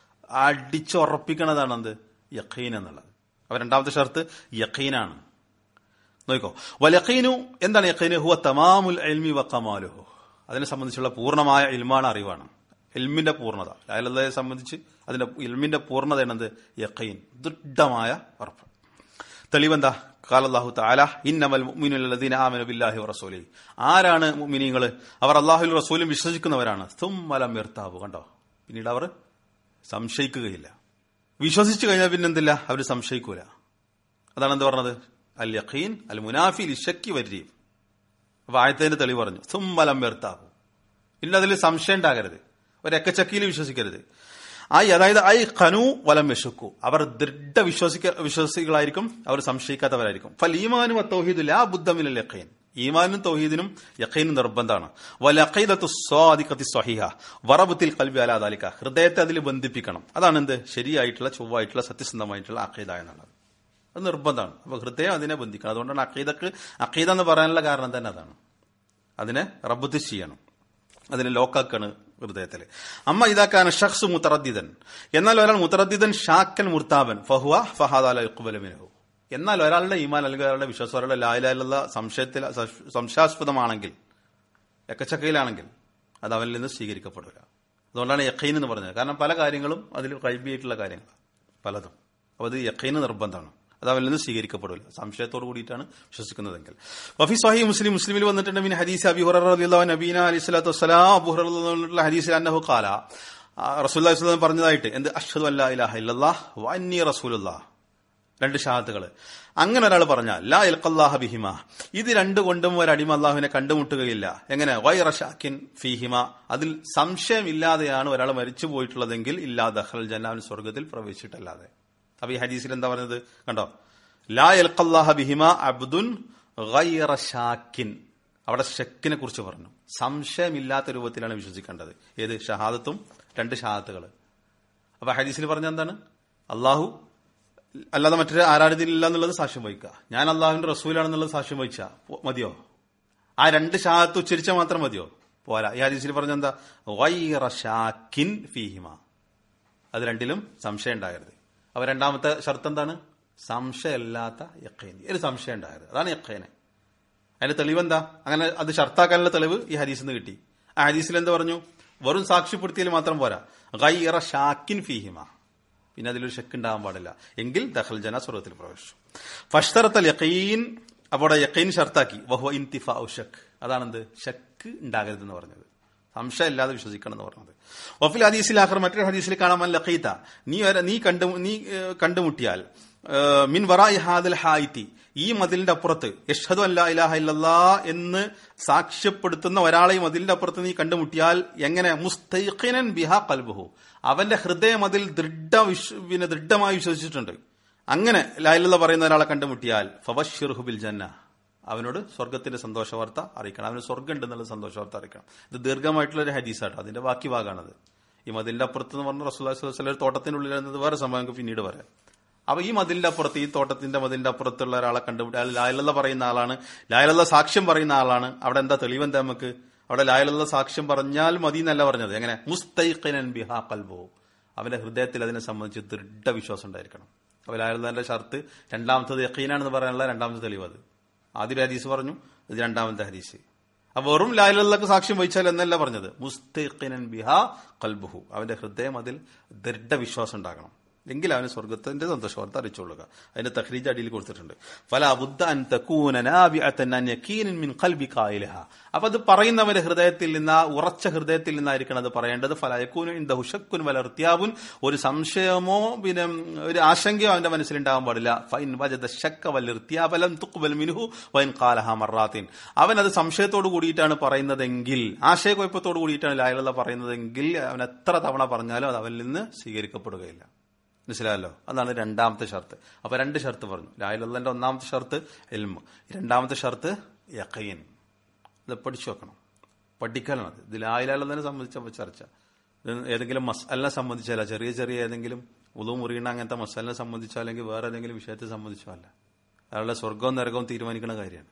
അടിച്ചുറപ്പിക്കണതാണ് എന്ത്? യഖീൻ എന്നുള്ളത്. അപ്പൊ രണ്ടാമത്തെ ഷർത്ത് യഖീനാണ്. നോക്കോ, വൽ എന്താണ് യഖീന്? ഹുവ തമാമുൽ ഇൽമി വ കമാലുഹു, അതിനെ സംബന്ധിച്ചുള്ള പൂർണ്ണമായ ഇൽമാണ്, അറിവാണ്. ഇൽമിന്റെ പൂർണ്ണത. ലാ ഇലാഹ ഇല്ലല്ലാഹയെ സംബന്ധിച്ച് അതിന്റെ ഇൽമിന്റെ പൂർണ്ണത എന്നത് യഖീൻ, ദൃഢമായ ഉറപ്പ്. തെളിവെന്താ? ഖാല അല്ലാഹു തആല ഇന്നമൽ മുഅ്മിനൂന അല്ലദീന ആമനു ബില്ലാഹി വറസൂലിഹി, ആരാണ് മുഅ്മിനീങ്ങൾ? അവർ അല്ലാഹുവിലും റസൂലും വിശ്വസിക്കുന്നവരാണ്. സുമ്മ ലം യർതാബു, കണ്ടോ, പിന്നീട് അവർ സംശയിക്കുകയില്ല. വിശ്വസിച്ചു കഴിഞ്ഞാൽ പിന്നെന്തില്ല, അവർ സംശയിക്കൂല. അതാണ് എന്ത് പറഞ്ഞത്? അൽ യഖീൻ അൽ മുനാഫി ലിശക്കി വരീബ്. അപ്പൊ ആയത്തിന്റെ തെളിവ് പറഞ്ഞു, സുമ്മ ലം യർതാബു, പിന്നെ അതിൽ സംശയം ഉണ്ടാകരുത്, ഒരെക്കച്ചക്കിയിൽ വിശ്വസിക്കരുത്. അതായത് ഐ ഖനു വലം യശുക്കു, അവർ ദൃഢ വിശ്വാസികളായിരിക്കും, അവർ സംശയിക്കാത്തവരായിരിക്കും. ഫൽ ഈമാനു വത്തൗഹീദു ലാ ബുദ്ദ മിനൽ യഖീൻ, ഈമാനും തൗഹീദിനും യഖീനും നിർബന്ധമാണ്. വൽ അഖീദത്തു സ്വാദിഖത്തി സ്വഹീഹ വറബത്തിൽ ഖൽബി അലാ ദാലിക, ഹൃദയത്തെ അതിൽ ബന്ധിപ്പിക്കണം. അതാണ് എന്ത് ശരിയായിട്ടുള്ള ചൊവ്വായിട്ടുള്ള സത്യസന്ധമായിട്ടുള്ള അഖീദ എന്നുള്ളത്. അത് നിർബന്ധമാണ്. അപ്പൊ ഹൃദയം അതിനെ ബന്ധിക്കണം. അതുകൊണ്ടാണ് അഖീദ എന്ന് പറയാനുള്ള കാരണം തന്നെ അതാണ്. അതിനെ റബ്ബത്ത് ചെയ്യണം, അതിനെ ലോക്കാക്കാണ് ഹൃദയത്തില്. അമ്മ ഇതാക്കാണ് ഷഖ്സ് മുതറദ്ദിദൻ, എന്നാൽ ഒരാൾ മുതറദ്ദിദൻ ഷാക്കൻ മുർതാബൻ ഫഹുവ ഫഹാദ ലാ യുഖ്ബലു മിൻഹു. എന്നാൽ ഒരാളുടെ ഈമാൻ അല്ലെങ്കിൽ ഒരാളുടെ വിശ്വാസം ഒരാളുടെ ലാ ഇലാഹ ഇല്ലല്ലാഹ് സംശയാസ്പദമാണെങ്കിൽ, എക്കച്ചക്കയിലാണെങ്കിൽ അത് അവനിൽ നിന്ന് സ്വീകരിക്കപ്പെടില്ല. അതുകൊണ്ടാണ് യഖീൻ എന്ന് പറഞ്ഞത്. കാരണം പല കാര്യങ്ങളും അതിൽ ഗൈബിയായിട്ടുള്ള കാര്യങ്ങളാണ് പലതും. അപ്പോൾ അത് യഖീൻ നിർബന്ധമാണ്, അത് അവനിൽ നിന്ന് സ്വീകരിക്കപ്പെടില്ല സംശയത്തോട് കൂടിയിട്ടാണ് വിശ്വസിക്കുന്നതെങ്കിൽ. വഫി സ്വഹീഹ് മുസ്ലിമിൽ വന്നിട്ടുണ്ട് മിൻ ഹദീസ് അബീ ഹുറൈറ റളിയല്ലാഹു അൻഹു നബീന അലൈഹി സ്വലാത്തു വസ്സലാം അബൂ ഹുറൈറ റളിയല്ലാഹു ഹദീസിൽ അന്നഹു ഖാല, റസൂലുള്ളാഹി സ്വല്ലല്ലാഹു അലൈഹി വസല്ലം പറഞ്ഞതായിട്ട് എന്ത് അഷ്ഹദു അല്ലാ ഇലാഹ ഇല്ലല്ലാഹ് വ അന്നി റസൂലുള്ളാഹ്, രണ്ട് ഷഹാദത്തുകൾ. അങ്ങനെ ഒരാൾ പറഞ്ഞാൽ ലാ യൽഖല്ലാഹ ബിഹിമ, ഇത് രണ്ടു കൊണ്ടും ഒരടിമ അല്ലാഹുവിനെ കണ്ടുമുട്ടുകയില്ല. എങ്ങനെ? ഗൈറ ഷാക്കിൻ ഫീഹിമ, അതിൽ സംശയമില്ലാതെയാണ് ഒരാൾ മരിച്ചു പോയിട്ടുള്ളതെങ്കിൽ ഇല്ലാ ദഖൽ ജന്ന, അവൻ സ്വർഗ്ഗത്തിൽ പ്രവേശിച്ചിട്ടല്ലാതെ. അപ്പൊ ഈ ഹദീസിൽ എന്താ പറഞ്ഞത് കണ്ടോ? ലാ യൽഖല്ലാഹ ബിഹിമ അബ്ദുൻ ഗൈറ ഷാക്കിൻ, അവിടെ ഷക്കിനെ കുറിച്ച് പറഞ്ഞു. സംശയമില്ലാത്ത രൂപത്തിലാണ് വിശ്വസിക്കേണ്ടത്. ഏത്? ഷഹാദത്തും രണ്ട് ഷഹാദത്തുകൾ. അപ്പൊ ഹദീസിൽ പറഞ്ഞ എന്താണ്? അള്ളാഹു അല്ലാതെ മറ്റൊരു ആരാധ്യനില്ല എന്നുള്ളത് സാക്ഷ്യം വഹിക്കുക, ഞാൻ അള്ളാഹുവിന്റെ റസൂലാണെന്നുള്ളത് സാക്ഷ്യം വഹിച്ചാ മതിയോ? ആ രണ്ട് ഷഹാദത്ത് ഉച്ചരിച്ചാൽ മാത്രം മതിയോ? പോരാ. ഈ ഹദീസിൽ പറഞ്ഞ എന്താ? ഗൈറ ഷാക്കിൻ ഫീഹിമ, അത് രണ്ടിലും സംശയം ഉണ്ടാകരുത്. അപ്പൊ രണ്ടാമത്തെ ഷർത്ത് എന്താണ്? സംശയമില്ലാത്ത യഖീൻ, ഒരു സംശയം ഉണ്ടാകരുത്. അതാണ് യഖീന്. അതിന്റെ തെളിവ് എന്താ? അങ്ങനെ അത് ഷർത്താക്കാനുള്ള തെളിവ് ഈ ഹദീസിൽ നിന്ന് കിട്ടി. ആ ഹദീസിൽ എന്താ പറഞ്ഞു? വെറും സാക്ഷ്യപ്പെടുത്തിയാൽ മാത്രം പോരാ, ഗൈറ ഷാക്കിൻ ഫീഹിമ, പിന്നെ അതിലൊരു ഷക്ക് ഉണ്ടാകാൻ പാടില്ല. എങ്കിൽ ദഖൽ ജന്ന, സ്വർഗ്ഗത്തിൽ പ്രവേശിച്ചു. ഫഷ്തറത്തൽ യഖീൻ, അവിടെ യഖീൻ ഷർത്താക്കി. വഹുവ ഇന്തിഫാഉ ഷക്ക്, അതാണെന്ത്? ഷക്ക് ഉണ്ടാകരുതെന്ന് പറഞ്ഞത്, സംശയം ഇല്ലാതെ വിശ്വസിക്കണം എന്ന് പറഞ്ഞത്. വഫിൽ ഹദീസിൽ ആഖർ, മറ്റൊരു ഹദീസിൽ കാണാൻ ലഖീത, നീ കണ്ടുമുട്ടിയാൽ മിൻ വറാഇ ഹാദിൽ ഹായിതി, ഈ മതിലിന്റെ അപ്പുറത്ത് യഷ്ഹദു അല്ലാ ഇലാഹ ഇല്ലല്ലാഹ് എന്ന് സാക്ഷ്യപ്പെടുത്തുന്ന ഒരാളെ മതിലിന്റെ അപ്പുറത്ത് നീ കണ്ടുമുട്ടിയാൽ എങ്ങനെ? മുസ്തൈഖിനൻ ബിഹാ ഖൽബുഹു, അവന്റെ ഹൃദയം അതിൽ ദൃഢമായി വിശ്വസിച്ചിട്ടുണ്ട്. അങ്ങനെ ലാ ഇലാഹ ഇല്ലല്ലാഹ് പറയുന്ന ഒരാളെ കണ്ടുമുട്ടിയാൽ ഫബശ്ശിർഹു ബിൽ ജന്ന, അവനോട് സ്വർഗത്തിന്റെ സന്തോഷ വാർത്ത അറിയിക്കണം, അവന് സ്വർഗ്ഗം ഉണ്ടെന്നുള്ള സന്തോഷ വാർത്ത അറിയിക്കണം. ഇത് ദീർഘമായിട്ടുള്ള ഒരു ഹദീസാട്ടോ, അതിന്റെ ബാക്കി ഭാഗമാണത്. ഈ മതിലിന്റെ അപ്പുറത്ത് എന്ന് പറഞ്ഞ റസൂലുള്ളാഹി സ്വല്ലല്ലാഹു അലൈഹി വസല്ലം തോട്ടത്തിനുള്ളിൽ എന്നത് വേറെ സംഭവം, പിന്നീട് പറയാം. അപ്പൊ ഈ മതിലിന്റെ അപ്പുറത്ത്, ഈ തോട്ടത്തിന്റെ മതിലിന്റെ അപ്പുറത്തുള്ള ഒരാളെ കണ്ടുപിടിച്ചാൽ ലാ ഇലാഹ ഇല്ലല്ലാഹ് പറയുന്ന ആളാണ്, ലാ ഇലാഹ ഇല്ലല്ലാഹ് സാക്ഷ്യം പറയുന്ന ആളാണ്. അവിടെ എന്താ തെളിവെന്താ നമുക്ക്? അവിടെ ലാ ഇലാഹ ഇല്ലല്ലാഹ് സാക്ഷ്യം പറഞ്ഞാൽ മതി എന്നല്ല പറഞ്ഞത്. എങ്ങനെ? മുസ്തൈഖിനൻ ബിഹാ ഖൽബുഹു, അവന്റെ ഹൃദയത്തിൽ അതിനെ സംബന്ധിച്ച് ദൃഢ വിശ്വാസം ഉണ്ടായിരിക്കണം. അപ്പൊ ലാ ഇലാഹ ഇല്ലല്ലാഹിന്റെ ഷർത്ത് രണ്ടാമത്തത് യഖീനാണെന്ന് പറയാനുള്ള രണ്ടാമത്തെ തെളിവ് അത്. ആദ്യ ഹദീസ് പറഞ്ഞു, ഇത് രണ്ടാമത്തെ ഹദീസ്. അപ്പൊ വെറും ലാ ഇലാഹ ഇല്ലല്ലാഹ് സാക്ഷ്യം വഹിച്ചാൽ എന്നല്ല പറഞ്ഞത്, മുസ്തൈഖിനൻ ബിഹാ ഖൽബുഹു, അവന്റെ ഹൃദയം അതിൽ ദൃഢ വിശ്വാസം ഉണ്ടാകണം. എങ്കിൽ അവന് സ്വർഗത്തിന്റെ സന്തോഷവാർത്ത അറിയിച്ചുകൊള്ളുക. അതിന്റെ തഖ്രീജ് അടിയിൽ കൊടുത്തിട്ടുണ്ട്. ഫലാ ബുദ്ദ അൻ തകൂന നാബിഅതൻ അൻ യഖീനിൻ മിൻ ഖൽബി ഖായിലഹ, അപ്പൊ അത് പറയുന്നവന്റെ ഹൃദയത്തിൽ നിന്ന്, ഉറച്ച ഹൃദയത്തിൽ നിന്നായിരിക്കണം അത് പറയേണ്ടത്. ഫലാ യകൂനു ഇൻദഹു ശക്കുൻ വല ഇർതിയാബുൻ, ഒരു സംശയമോ പിന്നെ ഒരു ആശങ്കയോ അവന്റെ മനസ്സിൽ ഉണ്ടാകാൻ പാടില്ല. ഫൈൻ വജദ ശക്ക വൽ ഇർതിയാബ ലം തുഖ്ബൽ മിൻഹു വൈൻ ഖാലഹ മർറാത്തിൻ, അവൻ അത് സംശയത്തോട് കൂടിയിട്ടാണ് പറയുന്നതെങ്കിൽ, ആശയക്കുഴപ്പത്തോട് കൂടിയിട്ടാണ് ലാ ഇലാഹ ഇല്ലല്ലാഹ് പറയുന്നതെങ്കിൽ അവൻ എത്ര തവണ പറഞ്ഞാലും അത് അവനിൽ നിന്ന് സ്വീകരിക്കപ്പെടുകയില്ല. മനസ്സിലായല്ലോ? അതാണ് രണ്ടാമത്തെ ഷർത്ത്. അപ്പൊ രണ്ട് ഷർത്ത് പറഞ്ഞു. ലാ ഇലാഹ ഇല്ലല്ലാഹന്റെ ഒന്നാമത്തെ ഷർത്ത് ഇൽമ്, രണ്ടാമത്തെ ഷർത്ത് യഖീൻ. ഇത് പഠിച്ചു വെക്കണം, പഠിക്കാനാണ് അത്. ഇത് ലാ ഇലാഹ ഇല്ലല്ലാഹിനെ സംബന്ധിച്ച ചർച്ച. ഏതെങ്കിലും മസ്അലിനെ സംബന്ധിച്ചല്ല, ചെറിയ ചെറിയ ഏതെങ്കിലും വുളു മുറിയണ അങ്ങനത്തെ മസ്അലിനെ സംബന്ധിച്ചോ അല്ലെങ്കിൽ വേറെ ഏതെങ്കിലും വിഷയത്തെ സംബന്ധിച്ചോ അല്ല. അയാളുടെ സ്വർഗവും നരകവും തീരുമാനിക്കുന്ന കാര്യമാണ്.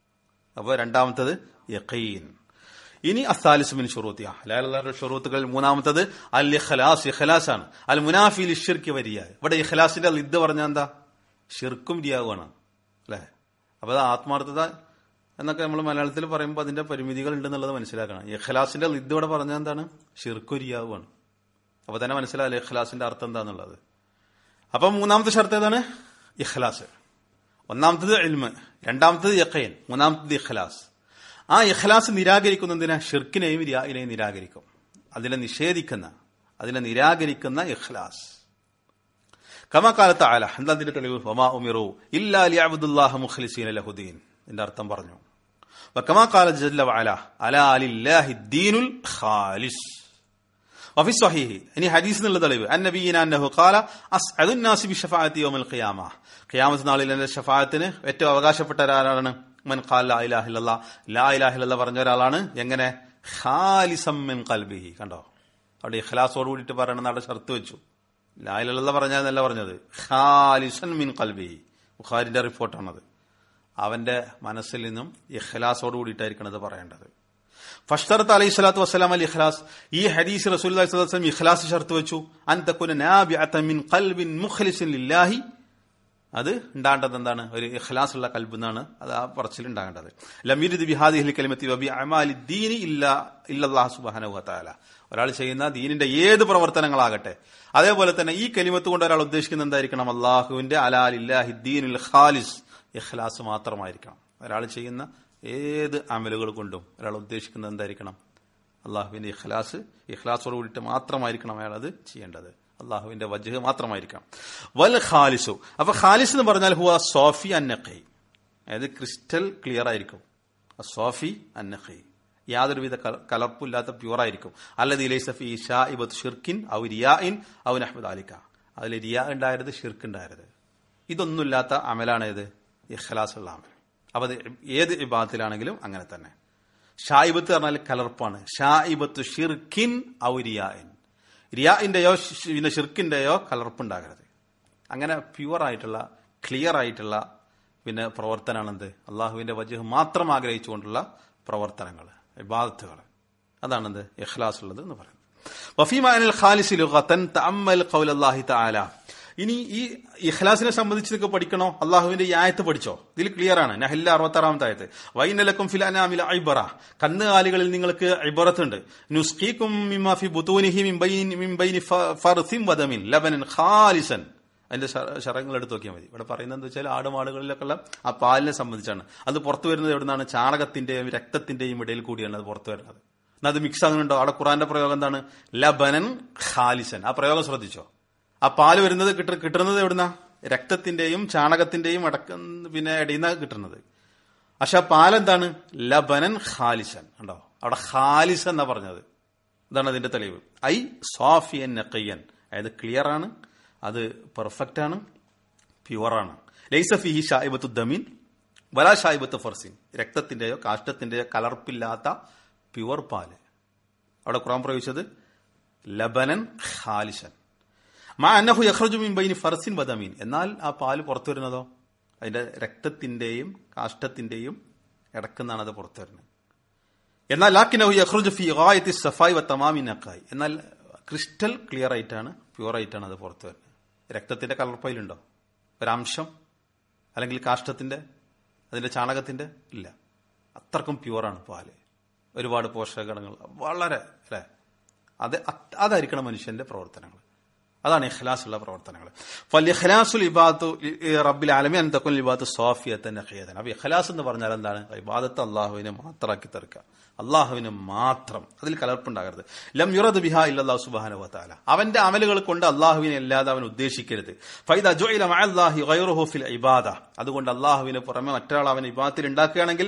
അപ്പൊ രണ്ടാമത്തത് യഖീൻ. ഇനി അസ്സാലിസു മിൻ ശുറൂത്തിഹ, ലാ ഇലാഹ ഇല്ലല്ലാഹയുടെ ശുറൂത്തുകൾ മൂന്നാമത്തത് അൽ ഇഖ്ലാസ്, ഇഖ്ലാസാണ്. അൽ മുനാഫി ലിശ്ശിർക്കി വരിയ, ഇവിടെ ഇഖ്ലാസിന്റെ ലിദ്ദ് പറഞ്ഞാൽ എന്താ? ഷിർക്കും റിയാവുമാണ് അല്ലെ? അപ്പൊ അത് ആത്മാർത്ഥത എന്നൊക്കെ നമ്മൾ മലയാളത്തിൽ പറയുമ്പോൾ അതിന്റെ പരിമിതികൾ ഉണ്ടെന്നുള്ളത് മനസ്സിലാക്കണം. ഇഖ്ലാസിന്റെ ലിദ്ദ് ഇവിടെ പറഞ്ഞാൽ എന്താണ്? ഷിർക്കും റിയാവുമാണ്. അപ്പൊ തന്നെ മനസ്സിലാവില്ല ഇഖ്ലാസിന്റെ അർത്ഥം എന്താന്നുള്ളത്. അപ്പൊ മൂന്നാമത്തെ ഷർത്ത് ഏതാണ്? ഇഖ്ലാസ്. ഒന്നാമത്തത് ഇൽമ്, രണ്ടാമത്തത് യഖീൻ, മൂന്നാമത്തത് ഇഖ്ലാസ്. ആ ഇഖ്ലാസ് നിരാകരിക്കുന്നതിനെ ഷിർക്കിനെയും റിയാഇനെയും നിരാകരിക്കും. അതിനെ നിഷേധിക്കുന്ന, അതിനെ നിരാകരിക്കുന്ന ഇഖ്ലാസ്. കമാ ഖാല തആല, എന്താ അതിന്റെ തെളിവ്? വമാ ഉമിറു ഇല്ലാ ലിയഅബ്ദുല്ലാഹ മുഖ്ലിസീന ലഹുദ്ദീൻ, ഇതിന്റെ അർത്ഥം പറഞ്ഞു. വകമാ ഖാല ജല്ല വഅല അലാ ലില്ലാഹി ദീനുൽ ഖാലിസ് വഫി സ്വഹീഹി, ഇനി ഹദീസ് എന്നുള്ള തെളിവ് അന്നബിയിന അന്നഹു ഖാല അസ്അദുൻ നാസി ബിശഫാഅത്തി യൗമൽ ഖിയാമ, ഖിയാമത്ത് നാളിൽ എന്റെ ഷഫാഅത്തിന് ഏറ്റവും അവകാശപ്പെട്ട ഒരാളാണ് മൻ ഖാല ലാ ഇലാഹ ഇല്ലല്ലാഹ്, ലാ ഇലാഹ ഇല്ലല്ലാഹ് പറഞ്ഞ ഒരാളാണ്. എങ്ങനെ? ഖാലിസം മിൻ ഖൽബിഹി. കണ്ടോ, അവിടെ ഇഖ്ലാസോട് കൂടിയിട്ട് പറയണം, അവിടെ ഷർത്ത് വെച്ചു. ലാ ഇലാഹ ഇല്ലല്ലാഹ് പറഞ്ഞാന്നല്ല പറഞ്ഞത്, ഖാലിസൻ മിൻ ഖൽബിഹി. ബുഖാരിന്റെ റിപ്പോർട്ടാണത്. അവന്റെ മനസ്സിൽ നിന്നും ഇഖ്ലാസോട് കൂടിയിട്ടായിരിക്കണം അത് പറയേണ്ടത്. ഫഷ്തറത്ത് അലൈഹി സ്വലാത്തു വസ്സലാം അൽ ഇഖ്ലാസ്, ഈ ഹദീസ് റസൂലുള്ളാഹി സ്വല്ലല്ലാഹു അലൈഹി വസല്ലം ഇഖ്ലാസ് ഷർത്ത് വെച്ചു. അൻ തകുന നാബിഅതൻ മിൻ ഖൽബിൻ മുഖ്ലിസിൻ ലില്ലാഹി, അത് ഉണ്ടാകേണ്ടത് എന്താണ്? ഒരു ഇഖ്ലാസ് ഉള്ള കൽബ് എന്നാണ് അത് ആ പറച്ചിൽ ഉണ്ടാകേണ്ടത്. ലം യുരിദ് ബിഹാദിഹിൽ കലിമത്തി വബി അമാലി ദീനി ഇല്ലല്ലാഹു സുബ്ഹാനഹു വതആല, ഒരാൾ ചെയ്യുന്ന ദീനിന്റെ ഏത് പ്രവർത്തനങ്ങളാകട്ടെ, അതേപോലെ തന്നെ ഈ കലിമത്ത് കൊണ്ട് ഒരാൾ ഉദ്ദേശിക്കുന്നത് എന്തായിരിക്കണം? അല്ലാഹുവിന്റെ അലാ ലില്ലാഹി ദീനുൽ ഖാലിസ്, ഇഖ്ലാസ് മാത്രമായിരിക്കണം. ഒരാൾ ചെയ്യുന്ന ഏത് അമലുകൾ കൊണ്ടും ഒരാൾ ഉദ്ദേശിക്കുന്നത് എന്തായിരിക്കണം? അള്ളാഹുവിന്റെ ഇഖ്ലാസോട് കൂടിയിട്ട് മാത്രമായിരിക്കണം അയാൾ അത് ചെയ്യേണ്ടത്. അള്ളാഹുവിന്റെ വജ്ഹ് മാത്രമായിരിക്കണം. വൽ ഖാലിസു, അപ്പൊ ഖാലിസ് എന്ന് പറഞ്ഞാൽ ഹുവ സോഫി അന്നഖി, അതായത് ക്രിസ്റ്റൽ ക്ലിയർ ആയിരിക്കും. സോഫി അന്നഖി, യാതൊരുവിധ കലർപ്പില്ലാത്ത പ്യൂറായിരിക്കും. അല്ലദീ ലൈസ ഫീ ശാഇബത്തു ഷിർക്കിൻ ഔ റിയാഇൻ ഔ നഹ്വ ദാലിക, അതിൽ റിയാ ഉണ്ടായത്, ഷിർക്ക് ഉണ്ടായത്, ഇതൊന്നുമില്ലാത്ത അമലാണ് ഇത് ഇഖ്ലാസ് ഉള്ള അമൽ. അപ്പൊ അത് ഏത് ഇബാദത്തിലാണെങ്കിലും അങ്ങനെ തന്നെ. ഷായിബത്ത് പറഞ്ഞാൽ കലർപ്പാണ്. ഷായിബത്തു ഷിർക്കിൻ ഔ റിയാഇൻ, റിയാഇന്റെയോ പിന്നെ ഷിർക്കിന്റെയോ കലർപ്പുണ്ടാകരുത്. അങ്ങനെ പ്യുവർ ആയിട്ടുള്ള ക്ലിയർ ആയിട്ടുള്ള പിന്നെ പ്രവർത്തനമാണെന്ത്? അള്ളാഹുവിന്റെ വജ്ഹ് മാത്രം ആഗ്രഹിച്ചുകൊണ്ടുള്ള പ്രവർത്തനങ്ങൾ, ഇബാദത്തുകൾ, അതാണെന്ത് ഇഖ്ലാസ് ഉള്ളത് എന്ന് പറയുന്നത്. വഫീമാ അനിൽ ഖാലിസി ലുഗതൻ തഅമ്മൽ ഖൗലല്ലാഹി തആല, ഇനി ഈ ഇഖ്ലാസിനെ സംബന്ധിച്ചൊക്കെ പഠിക്കണോ? അള്ളാഹുവിന്റെ ഈ ആയത്ത് പഠിച്ചോ? ഇതിൽ ക്ലിയർ ആണ്. നഹ്ല 66-ാമത്തെ ആയത്ത്, വൈനലക്കും ഫിൽ അനാമിൽ ഇബ്റ, കന്നുകാലികളിൽ നിങ്ങൾക്ക് ഇബ്റത്തുണ്ട്. നുസ്ഖീകും മിമ്മാ ഫി ബുതൂനിഹി മിൻ ബൈനി ഫർസിൻ വദമിൻ ലബനൻ ഖാലിസൻ, അതിന്റെ ശറങ്ങൾ എടുത്ത് നോക്കിയാൽ മതി. ഇവിടെ പറയുന്നത് എന്താ വെച്ചാൽ ആടുമാടുകളിലൊക്കെയുള്ള ആ പാലിനെ സംബന്ധിച്ചാണ്. അത് പുറത്തു വരുന്നത് എവിടുന്നാണ്? ചാണകത്തിന്റെയും രക്തത്തിന്റെയും ഇടയിൽ കൂടിയാണ് അത് പുറത്തു വരുന്നത്. എന്നാൽ അത് മിക്സ് ആകുന്നുണ്ടോ? അവിടെ ഖുർആന്റെ പ്രയോഗം എന്താണ്? ലബനൻ ഖാലിസൻ. ആ പ്രയോഗം ശ്രദ്ധിച്ചോ? ആ പാല് വരുന്നത് കിട്ടുന്നത് എവിടുന്ന? രക്തത്തിന്റെയും ചാണകത്തിന്റെയും പിന്നെ ഇടയിൽ നിന്നാണ് കിട്ടുന്നത്. പക്ഷെ ആ പാലെന്താണ്? ലബനൻ ഖാലിസൻ. ഉണ്ടോ? അവിടെ ഖാലിസൻ എന്നാ പറഞ്ഞത്. ഇതാണ് അതിന്റെ തെളിവ്. ഐ സോഫിയൻ നഖിയൻ, അതായത് ക്ലിയർ ആണ്, അത് പെർഫെക്റ്റ് ആണ്, പ്യുവറാണ്. ലൈസ ഫീഹി ഷായിബത്തു ദമീൻ വലാ ഷായിബത്തു ഫർസിൻ, രക്തത്തിന്റെയോ കാഷ്ടത്തിന്റെയോ കലർപ്പില്ലാത്ത പ്യുവർ പാല്. അവിടെ ഖുർആൻ പ്രയോഗിച്ചത് ലബനൻ ഖാലിസൻ. മാ അന്നഹു യഖ്റുജു മിൻ ബൈനി ഫർസിൻ വദമീൻ, എന്നാൽ ആ പാല് പുറത്തു വരുന്നതോ അതിന്റെ രക്തത്തിന്റെയും കാഷ്ടത്തിന്റെയും ഇടക്കുന്നാണ് അത് പുറത്തു വരുന്നത്. എന്നാൽ ലാക്കിനഹു യഖ്റുജു ഫീ ഗായത്തി സഫായി വതമാമി നഖായി, എന്നാൽ ക്രിസ്റ്റൽ ക്ലിയർ ആയിട്ടാണ്, പ്യുവർ ആയിട്ടാണ് അത് പുറത്തു വരുന്നത്. രക്തത്തിന്റെ കലർപ്പയിലുണ്ടോ ഒരംശം? അല്ലെങ്കിൽ കാഷ്ടത്തിന്റെ, അതിന്റെ ചാണകത്തിന്റെ? ഇല്ല. അത്രക്കും പ്യുവറാണ് പാല്. ഒരുപാട് പോഷകഘടകങ്ങൾ, വളരെ അല്ലെ, അതായിരിക്കണം മനുഷ്യന്റെ പ്രവർത്തനങ്ങൾ. അതാണ് ഇഖ്ലാസ് ഉള്ള പ്രവർത്തനങ്ങൾ. ഫൽഇഖ്ലാസുൽ ഇബാദത്തു റബ്ബിൽ ആലമീൻ അൻ തകുന ഇബാദത്തു സാഫിയതൻ നഖിയതൻ. അപ്പോൾ ഇഖ്ലാസ് എന്ന് പറഞ്ഞാൽ എന്താണ്? ഇബാദത്ത് അല്ലാഹുവിനെ മാത്രമാക്കി തീർക്കുക, അല്ലാഹുവിനെ മാത്രം, അതിൽ കലർപ്പുണ്ടാകരുത്. ലം യുറദ് ബിഹാ ഇല്ലല്ലാഹു സുബ്ഹാനഹു വതആല, അവന്റെ അമലുകൾ കൊണ്ട് അല്ലാഹുവിനെ അല്ലാതെ അവൻ ഉദ്ദേശിക്കരുത്. ഫൈദാ ജുഇല മഅല്ലാഹി ഗൈറുഹു ഫിൽ ഇബാദ, അതുകൊണ്ട് അല്ലാഹുവിന് പുറമെ മറ്റൊരാൾ അവൻ ഇബാദത്തിൽ ഉണ്ടാക്കുകയാണെങ്കിൽ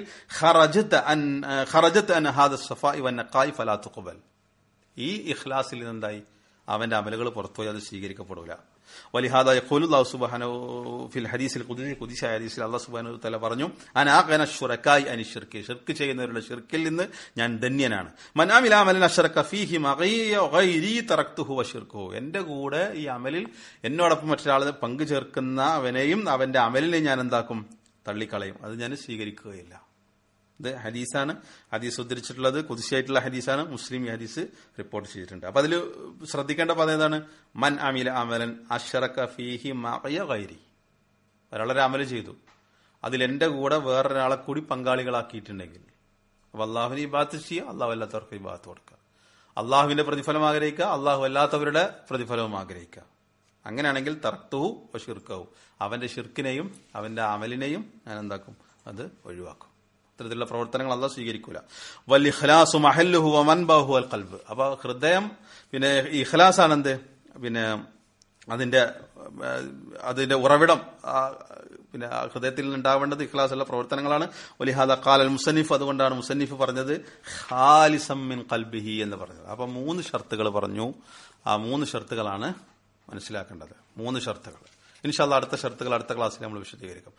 ഖറജത അൻ ഹാദ സഫാഇ വൻ നഖായി ഫലാ തുഖബൽ, ഈ ഇഖ്ലാസിൽ നിന്നെന്തായി? അവന്റെ അമലുകൾ പുറത്തുപോയി അത് സ്വീകരിക്കപ്പെടില്ല. വലിഹാദ യഖൂലു അല്ലാഹു സുബ്ഹാനഹു ഫിൽ ഹദീസിൽ ഖുദ്സി, ഖുദ്സിയായ ഹദീസിൽ അല്ലാഹു സുബ്ഹാനഹു വതആല പറഞ്ഞു, അനാ അഗ്ന ശുറകായി അനി ശിർക്ക്, ശിർക്ക് ചെയ്യുന്നവരുടെ ശിർക്കിൽ നിന്ന് ഞാൻ ധന്യനാണ്. മൻ അമില അമലൻ അശ്റക ഫീഹി മഅഇയ ഗൈരി തറക്തുഹു വശിർക്കുഹു, എന്റെ കൂടെ ഈ അമലിൽ എന്നോടൊപ്പം മറ്റൊരാളെ പങ്കു ചേർക്കുന്നവനെയും അവന്റെ അമലിനെ ഞാൻ എന്താക്കും? തള്ളിക്കളയും, അത് ഞാൻ സ്വീകരിക്കുകയില്ല. ഇത് ഹദീസാണ്. ഹദീസ് ഉദ്ധരിച്ചിട്ടുള്ളത് ഖുദ്സിയായിട്ടുള്ള ഹദീസാണ്. മുസ്ലിം ഈ ഹദീസ് റിപ്പോർട്ട് ചെയ്തിട്ടുണ്ട്. അപ്പൊ അതിൽ ശ്രദ്ധിക്കേണ്ട പദം ഏതാണ്? മൻ അമില അമലൻ അശ്റക ഫീഹി മഅഇയ ഗൈരി, ഒരാളൊരു അമല് ചെയ്തു, അതിൽ എന്റെ കൂടെ വേറൊരാളെ കൂടി പങ്കാളികളാക്കിയിട്ടുണ്ടെങ്കിൽ, അപ്പൊ അള്ളാഹുവിനെ ഇബാദത്ത് ചെയ്യുക, അള്ളാഹു അല്ലാത്തവർക്ക് ഇബാദത്ത് കൊടുക്കുക, അള്ളാഹുവിന്റെ പ്രതിഫലം ആഗ്രഹിക്കുക, അള്ളാഹു അല്ലാത്തവരുടെ പ്രതിഫലവും ആഗ്രഹിക്കുക. അങ്ങനെയാണെങ്കിൽ തറക്തുഹു വശിർക്കഹു, അവന്റെ ഷിർക്കിനെയും അവന്റെ അമലിനെയും ഞാൻ എന്താക്കും? അത് ഒഴിവാക്കും. ഇത്തരത്തിലുള്ള പ്രവർത്തനങ്ങൾ അല്ലാഹു സ്വീകരിക്കൂല. വൽ ഇഖ്ലാസു മഹല്ലുഹു വമൻബഹു അൽ ഖൽബ്, അപ്പൊ ഹൃദയം, പിന്നെ ഇഖ്ലാസ് ആണെന്ത്? പിന്നെ അതിന്റെ ഉറവിടം പിന്നെ ഹൃദയത്തിൽ ഉണ്ടാവേണ്ടത് ഇഖ്ലാസുള്ള പ്രവർത്തനങ്ങളാണ്. വലിഹാദ ഖാലൽ മുസന്നിഫ്, അതുകൊണ്ടാണ് മുസന്നിഫ് പറഞ്ഞത് ഖാലിസം മിൻ ഖൽബിഹി എന്ന് പറഞ്ഞത്. അപ്പൊ 3 ഷർത്തുകൾ പറഞ്ഞു. ആ 3 ഷർത്തുകളാണ് മനസ്സിലാക്കേണ്ടത്. 3 ഷർത്തുകൾ. ഇൻഷാ അല്ലാഹ് അടുത്ത ഷർത്തുകൾ അടുത്ത ക്ലാസ്സിൽ നമ്മൾ വിശദീകരിക്കും.